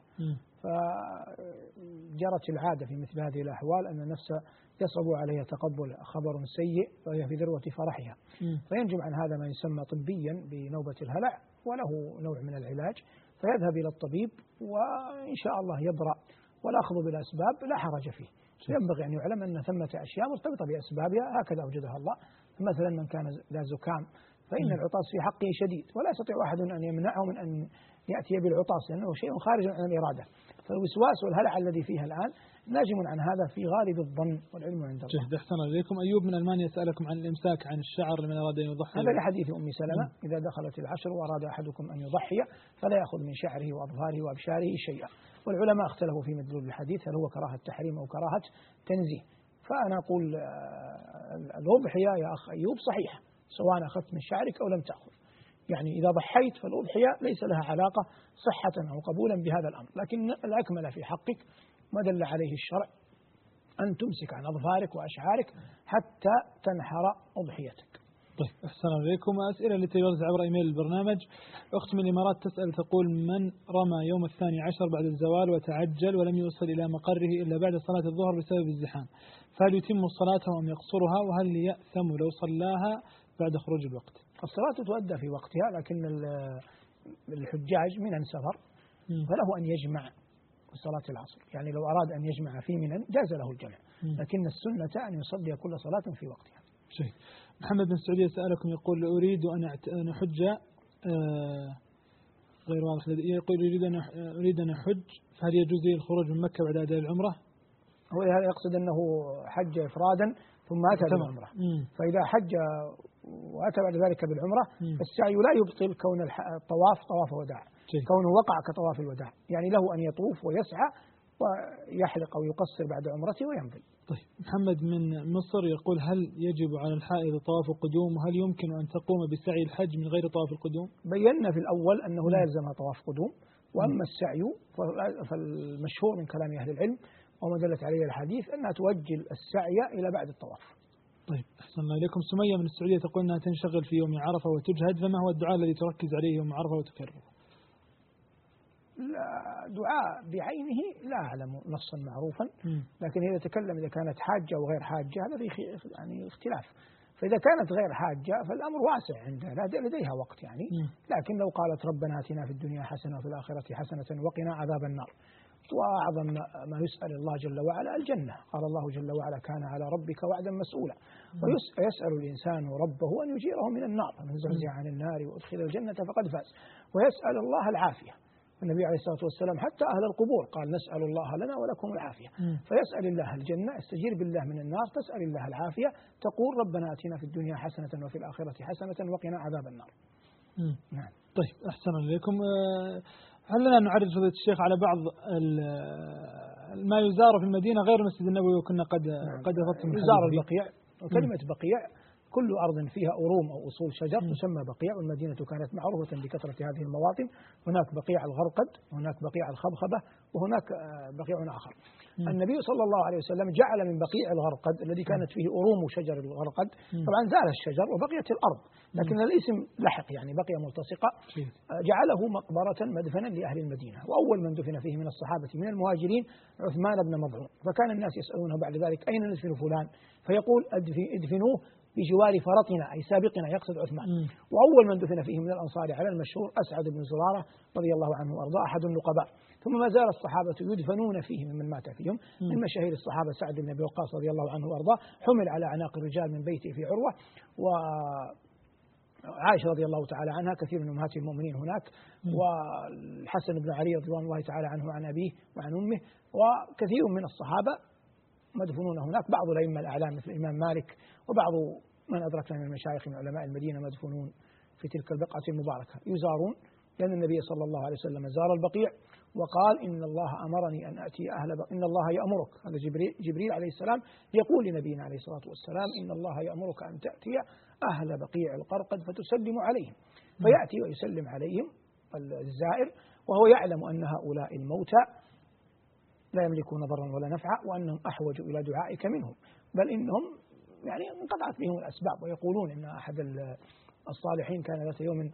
فجرت العادة في مثل هذه الأحوال أن النفس يصعب عليها تقبل خبر سيء وهي في ذروة فرحها، فينجم عن هذا ما يسمى طبيا بنوبة الهلع، وله نوع من العلاج، فيذهب إلى الطبيب وإن شاء الله يبرأ، والأخذ بالأسباب لا حرج فيه. ينبغي أن يعلم أن ثمة أشياء مرتبطة بأسبابها هكذا أوجدها الله. مثلا من كان ذا زكام فإن العطاس في حقه شديد، ولا يستطيع أحد أن يمنعه من أن يأتي بالعطاس لأنه شيء خارج عن الإرادة. فالوسواس والهلع الذي فيها الآن ناجم عن هذا في غالب الظن، والعلم عند الله. جهد أحسن عليكم. أيوب من ألمانيا يسألكم عن الإمساك عن الشعر لمن أراد أن يضحي. هذا لحديث أم سلمة إذا دخلت العشر وأراد أحدكم أن يضحي فلا يأخذ من شعره وأظفاره وأبشاره شيئا. والعلماء اختلفوا في مدلول الحديث هل هو كراهة تحريم أو كراهة تنزيه. فأنا أقول الأضحية يا أخ أيوب صحيحة سواء أخذت من شعرك أو لم تأخذ. يعني إذا ضحيت فالأضحية ليس لها علاقة صحة أو قبولا بهذا الأمر، لكن الأكمل في حقك ما دل عليه الشرع أن تمسك عن أظفارك وأشعارك حتى تنحر أضحيتك. طيب أحسن عليكم. أسئلة التي وردت عبر إيميل البرنامج. أخت من الإمارات تسأل تقول من رمى يوم 12 بعد الزوال وتعجل ولم يوصل إلى مقره إلا بعد صلاة الظهر بسبب الزحام، فهل يتم صلاته أم يقصرها؟ وهل يأثم لو صلاها بعد خروج الوقت؟ الصلاة تؤدى في وقتها، لكن الحجاج من سفر فله أن يجمع صلاة العصر، يعني لو أراد أن يجمع في منى جاز له الجمع، لكن السنة أن يصلي كل صلاة في وقتها. شيء. محمد بن السعودية سألكم يقول أريد أن أحج غير واضح، يقول أريد أن أحج، فهل يجوز لي الخروج من مكة بعد أداء العمرة؟ هو يقصد أنه حج إفرادا ثم أتى بالعمرة. فإذا حج وأتى بعد ذلك بالعمرة السعي لا يبطل كون الطواف طواف وداع، كونه وقع كطواف الوداع، يعني له أن يطوف ويسعى ويحلق أو يقصر بعد عمرته ويمضي. طيب، محمد من مصر يقول: هل يجب على الحائض طواف القدوم؟ وهل يمكن أن تقوم بسعي الحج من غير طواف القدوم؟ بينا في الأول أنه لا يلزمها طواف قدوم، وأما السعي فالمشهور من كلام أهل العلم وما دلت عليه الحديث أنها توجل السعي إلى بعد الطواف. طيب، أحسن الله إليكم. سمية من السعودية تقول أنها تنشغل في يوم عرفة وتجهد، فما هو الدعاء الذي تركز عليه يوم عرفة وتكرره؟ لا دعاء بعينه لا أعلم نصا معروفا، لكن إذا تكلم إذا كانت حاجة وغير حاجة هذا في يعني اختلاف. فإذا كانت غير حاجة فالأمر واسع عندها لديها وقت يعني، لكن لو قالت ربنا آتنا في الدنيا حسنة وفي الآخرة حسنة وقنا عذاب النار، وأعظم ما يسأل الله جل وعلا الجنة، قال الله جل وعلا: كان على ربك وعدا مسؤولا. ويسأل الإنسان ربه أن يجيره من النار، من زحزح عن النار وأدخل الجنة فقد فاز. ويسأل الله العافية، النبي عليه الصلاة والسلام حتى أهل القبور قال: نسأل الله لنا ولكم العافية. فيسأل الله الجنة، استجير بالله من النار، تسأل الله العافية، تقول ربنا آتنا في الدنيا حسنة وفي الآخرة حسنة وقنا عذاب النار. نعم. طيب، أحسن إليكم. هل لنا نعرض فضيلة الشيخ على بعض ما يزار في المدينة غير المسجد النبوي، وكنا قد أفضتم يزار البقيع، وكلمة بقيع كل أرض فيها أروم أو أصول شجر تسمى بقيع، والمدينة كانت معروفة بكثرة هذه المواطن. هناك بقيع الغرقد، وهناك بقيع الخبخبة، وهناك بقيع آخر. النبي صلى الله عليه وسلم جعل من بقيع الغرقد الذي كانت فيه أروم شجر الغرقد، طبعا زال الشجر وبقيت الأرض، لكن الاسم لحق يعني بقية ملتصقة، جعله مقبرة مدفنا لأهل المدينة. وأول من دفن فيه من الصحابة من المهاجرين عثمان بن مظعون، فكان الناس يسألونه بعد ذلك: أين ندفن فلان؟ فيقول: ادفنوه بجوار فرطنا، أي سابقنا، يقصد عثمان. وأول من دفن فيه من الأنصار على المشهور أسعد بن زرارة رضي الله عنه وأرضاه، أحد النقباء. ثم ما زال الصحابة يدفنون فيه ممن مات فيهم. من مشاهير الصحابة سعد بن أبي وقاص رضي الله عنه وأرضاه، حمل على أعناق الرجال من بيته في عروة، وعائشة رضي الله تعالى عنها، كثير من أمهات المؤمنين هناك، والحسن بن علي رضي الله تعالى عنه وعن أبيه وعن أمه، وكثير من الصحابة مدفونون هناك. بعض الأئمة الأعلام مثل الإمام مالك وبعض من أدركنا من المشايخ من علماء المدينة مدفونون في تلك البقعة المباركة، يزارون، لأن النبي صلى الله عليه وسلم زار البقيع وقال: إن الله أمرني أن أتي إن الله يأمرك، هذا جبريل عليه السلام يقول لنبينا عليه الصلاة والسلام: إن الله يأمرك أن تأتي أهل بقيع القرقد فتسلم عليهم. فيأتي ويسلم عليهم الزائر وهو يعلم أن هؤلاء الموتى لا يملكون ضرا ولا نفعا، وأنهم أحوج إلى دعائك منهم، بل إنهم يعني انقطعت بهم الأسباب. ويقولون إن أحد الصالحين كان ذات يوم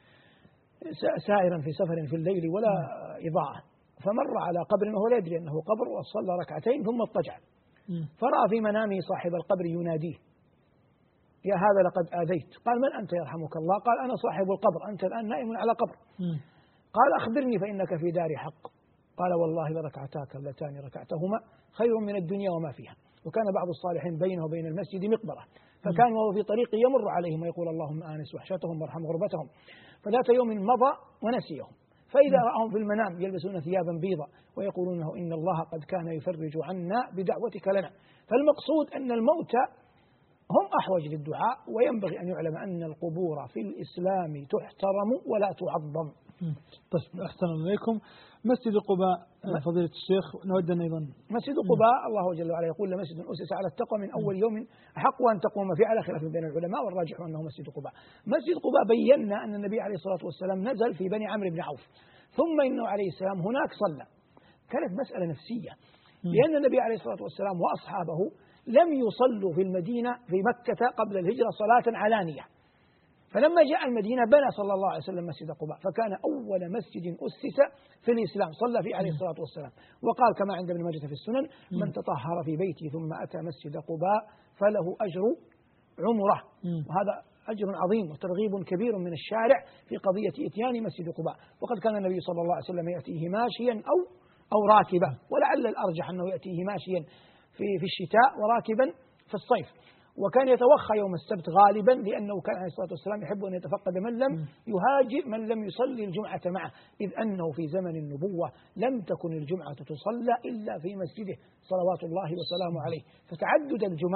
سائرا في سفر في الليل ولا إضاءة، فمر على قبر وهو لا يدري أنه قبر، وصلى ركعتين ثم اضطجع، فرأى في منامه صاحب القبر يناديه: يا هذا لقد آذيت. قال: من أنت يرحمك الله؟ قال: أنا صاحب القبر، أنت الآن نائم على قبر. قال: أخبرني فإنك في دار حق. قال: والله لركعتاك اللتان ركعتهما خير من الدنيا وما فيها. وكان بعض الصالحين بينه وبين المسجد مقبرة، فكان وهو في طريقه يمر عليهم ويقول: اللهم آنس وحشتهم وارحم غربتهم. فذات يوم مضى ونسيهم، فإذا رأهم في المنام يلبسون ثيابا بيضا ويقولون: إن الله قد كان يفرج عنا بدعوتك لنا. فالمقصود أن الموتى هم أحوج للدعاء، وينبغي أن يعلم أن القبور في الإسلام تحترم ولا تعظم. طيب، أحسن إليكم. مسجد قباء فضيلة الشيخ نود أن أيضا مسجد قباء الله جل وعلا يقول: لمسجد أسس على التقوى من أول يوم أحق أن تقوم فيه، على خلاف بين العلماء، والراجح أنه مسجد قباء. مسجد قباء بينا أن النبي عليه الصلاة والسلام نزل في بني عمرو بن عوف، ثم إنه عليه السلام هناك صلى. كانت مسألة نفسية، لأن النبي عليه الصلاة والسلام وأصحابه لم يصلوا في المدينة في مكة قبل الهجرة صلاة علانية، فلما جاء المدينة بنى صلى الله عليه وسلم مسجد قباء، فكان أول مسجد أسس في الإسلام صلى فيه عليه الصلاة والسلام. وقال كما عند ابن ماجه في السنن: من تطهر في بيته ثم أتى مسجد قباء فله أجر عمره. وهذا أجر عظيم وترغيب كبير من الشارع في قضية إتيان مسجد قباء. وقد كان النبي صلى الله عليه وسلم يأتيه ماشيا أو راكبا، ولعل الأرجح أنه يأتيه ماشيا في الشتاء وراكبا في الصيف. وكان يتوخى يوم السبت غالبا، لأنه كان عليه الصلاة والسلام يحب أن يتفقد من لم يهاجر، من لم يصلي الجمعة معه، إذ أنه في زمن النبوة لم تكن الجمعة تصلى إلا في مسجده صلوات الله وسلامه عليه. فتعدد الجمع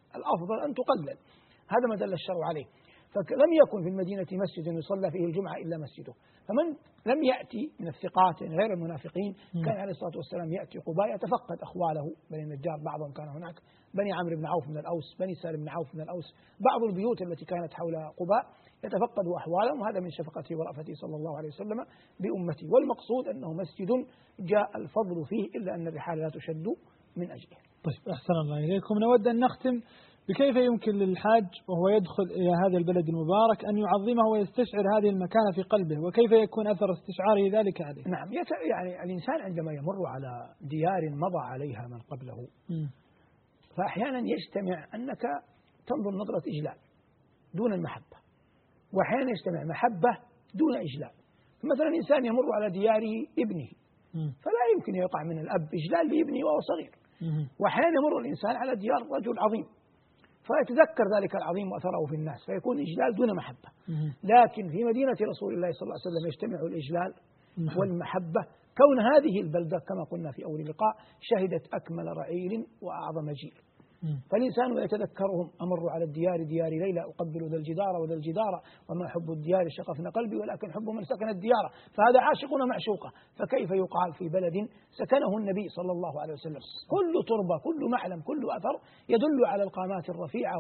الأفضل أن تقلل. هذا ما دل الشرع عليه. فلم يكن في المدينة مسجد يصلى فيه الجمعة إلا مسجده. فمن لم يأتي من الثقات غير المنافقين كان عليه الصلاة والسلام يأتي قباء يتفقد أخواله بني النجار، بعضهم كان هناك، بني عمرو بن عوف من الأوس، بني سالم بن عوف من الأوس، بعض البيوت التي كانت حول قباء يتفقد أحوالهم، وهذا من شفقته ورأفته صلى الله عليه وسلم بأمته. والمقصود أنه مسجد جاء الفضل فيه إلا أن الرحال لا تشد من أجله. طيب أحسن الله إليكم. نود أن نختم بكيف يمكن للحاج وهو يدخل إلى هذا البلد المبارك أن يعظمه ويستشعر هذه المكانة في قلبه، وكيف يكون أثر استشعاره ذلك عليه؟ نعم، يعني الإنسان عندما يمر على ديار مضى عليها من قبله فأحيانا يجتمع أنك تنظر نظرة إجلال دون المحبة، وأحيانا يجتمع محبة دون إجلال. مثلا إنسان يمر على ديار ابنه فلا يمكن يقع من الأب إجلال لابنه وهو صغير، وأحيانا يمر الإنسان على ديار رجل عظيم فيتذكر ذلك العظيم وأثره في الناس فيكون إجلال دون محبة. لكن في مدينة رسول الله صلى الله عليه وسلم يجتمع الإجلال والمحبة، كون هذه البلدة كما قلنا في أول لقاء شهدت أكمل رعيل وأعظم جيل، فالإنسان يتذكرهم. أمر على الديار ديار ليلى أقبل ذا الجدار وذا الجدار وما حب الديار شغفنا قلبي ولكن حب من سكن الديار، فهذا عاشق ومعشوقة. فكيف يقال في بلد سكنه النبي صلى الله عليه وسلم كل تربة كل معلم كل أثر يدل على القامات الرفيعة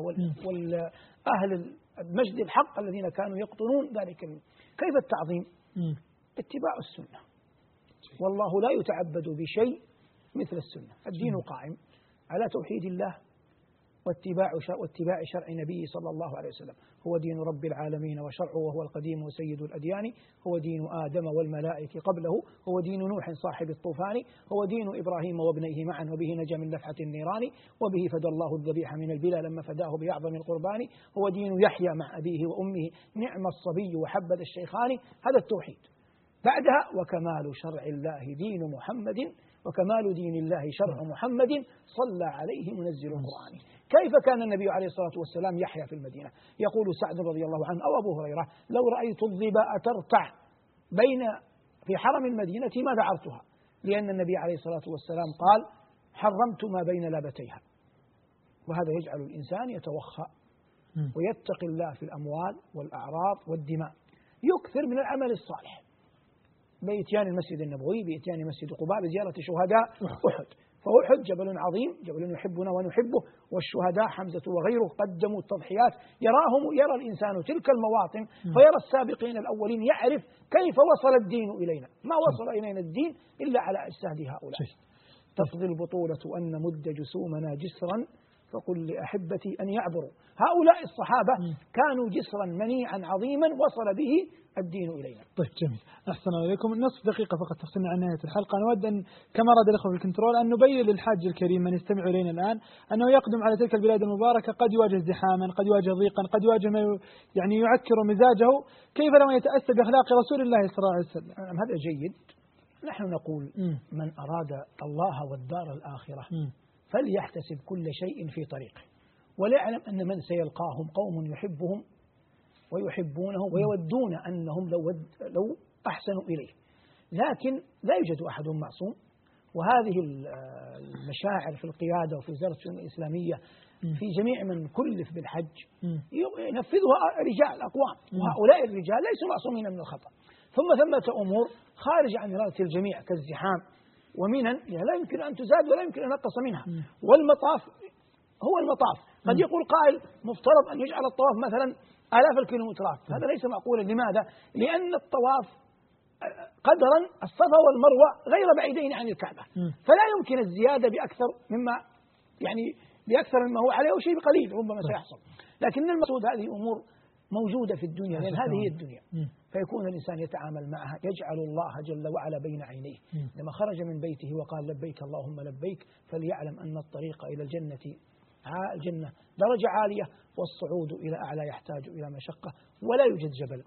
والأهل المجد الحق الذين كانوا يقطنون ذلك. كيف التعظيم؟ اتباع السنة، والله لا يتعبد بشيء مثل السنة. الدين قائم على توحيد الله واتباع شرع نبيه صلى الله عليه وسلم. هو دين رب العالمين وشرعه وهو القديم وسيد الأديان، هو دين آدم والملائكة قبله، هو دين نوح صاحب الطوفان، هو دين إبراهيم وابنيه معا وبه نجا من لفحة النيران، وبه فدى الله الذبيح من البلا لما فداه بأعظم القربان، هو دين يحيى مع أبيه وأمه نعم الصبي وحبذ الشيخان. هذا التوحيد. بعدها وكمال شرع الله دين محمد، وكمال دين الله شرع محمد صلى عليه منزل القرآن. كيف كان النبي عليه الصلاة والسلام يحيا في المدينة؟ يقول سعد رضي الله عنه أو أبو هريرة لو رأيت الظباء ترتع في حرم المدينة ما ذعرتها، لأن النبي عليه الصلاة والسلام قال حرمت ما بين لابتيها. وهذا يجعل الإنسان يتوخى ويتقي الله في الأموال والأعراض والدماء، يكثر من العمل الصالح بإتيان المسجد النبوي، بإتيان مسجد قباء، بزيارة شهداء أحد. فأحد جبل عظيم، جبل يحبنا ونحبه، والشهداء حمزة وغيره قدموا التضحيات، يرى الإنسان تلك المواطن فيرى السابقين الأولين، يعرف كيف وصل الدين إلينا. ما وصل إلينا الدين إلا على أجساد هؤلاء. تفضي البطولة أن مد جسومنا جسرا فقل لأحبتي أن يعبروا. هؤلاء الصحابة كانوا جسرا منيعا عظيما وصل به الدين إلينا. طيب جميل، أحسن إليكم. نصف دقيقة فقط تفصلنا عن نهاية الحلقة. نود أن كما أراد الأخوة في الكنترول أن نبين للحاج الكريم من يستمع إلينا الآن أنه يقدم على تلك البلاد المباركة قد يواجه ازدحاما، قد يواجه ضيقا، قد يواجه ما يعني يعكر مزاجه، كيف لما يتأسى بأخلاق رسول الله صلى الله عليه وسلم. هذا جيد. نحن نقول من أراد الله والدار الآخرة فليحتسب كل شيء في طريقه، وليعلم أن من سيلقاهم قوم يحبهم ويحبونه ويودون أنهم لو أحسنوا إليه. لكن لا يوجد أحد معصوم، وهذه المشاعر في القيادة وفي وزارة الشؤون الإسلامية في جميع من كلف بالحج ينفذها رجال أقوام، وهؤلاء الرجال ليسوا معصومين من الخطأ. ثمة أمور خارجة عن إرادة الجميع كالزحام ومنا لا يمكن أن تزاد ولا يمكن أن ينقص منها. والمطاف هو المطاف. قد يقول قائل مفترض أن يجعل الطواف مثلا آلاف الكيلومترات، هذا ليس معقولا. لماذا؟ لأن الطواف قدرا الصفا والمروة غير بعيدين عن الكعبة، فلا يمكن الزيادة بأكثر مما هو عليه، شيء قليل ربما سيحصل. لكن المقصود هذه أمور موجودة في الدنيا، لأن هذه هي الدنيا، فيكون الإنسان يتعامل معها، يجعل الله جل وعلا بين عينيه. لما خرج من بيته وقال لبيك اللهم لبيك، فليعلم أن الطريق إلى الجنة درجة عالية، والصعود إلى أعلى يحتاج إلى مشقة، ولا يوجد جبل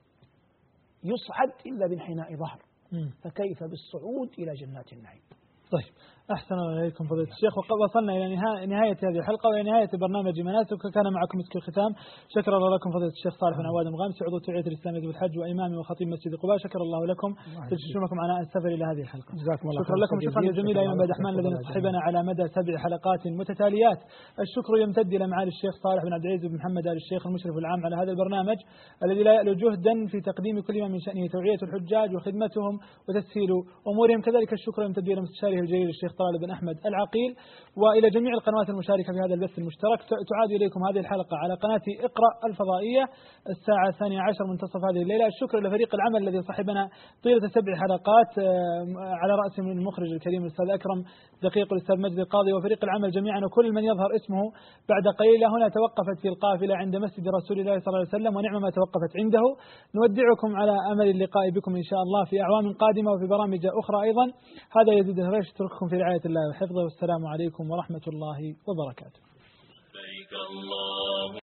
يصعد إلا بانحناء ظهر، فكيف بالصعود إلى جنات النعيم. طيب أحسن الله إليكم فضيلة الشيخ. وصلنا إلى نهاية هذه الحلقة وإلى نهاية برنامج مناسك. كان معكم مسك الختام. شكر الله لكم فضيلة الشيخ صالح بن عواد المغامسي عضو التوعية الإسلامية بالحج وإمام وخطيب مسجد قباء. شكر الله لكم تجلسونكم عناء السفر إلى هذه الحلقة. شكرا لكم شكرا جزيلا أيمن بن الرحمن الذين صحبنا على مدى 7 حلقات متتاليات. الشكر يمتد إلى معالي الشيخ صالح بن عبد العزيز بن محمد آل الشيخ المشرف العام على هذا البرنامج الذي لا يألو جهدا في تقديم كل ما من شأنه توعية الحجاج وخدمتهم وتسهيل أمورهم. كذلك الشكر يمتد إلى مستشاره الجليل الشيخ طلال بن أحمد العقيل وإلى جميع القنوات المشاركة في هذا البث المشترك. تعاد إليكم هذه الحلقة على قناة اقرأ الفضائية الساعة 12 منتصف هذه الليلة. الشكر لفريق العمل الذي صاحبنا طيلة 7 حلقات على رأسهم المخرج الكريم الأستاذ أكرم دقيق والأستاذ مجد القاضي وفريق العمل جميعا وكل من يظهر اسمه بعد قليل. هنا توقفت في القافلة عند مسجد رسول الله صلى الله عليه وسلم ونعم ما توقفت عنده. نودعكم على أمل اللقاء بكم إن شاء الله في أعوام قادمة وفي برامج أخرى أيضا. هذا يزيد الهريش. اترككم في رعاية الله وحفظه والسلام عليكم ورحمة الله وبركاته.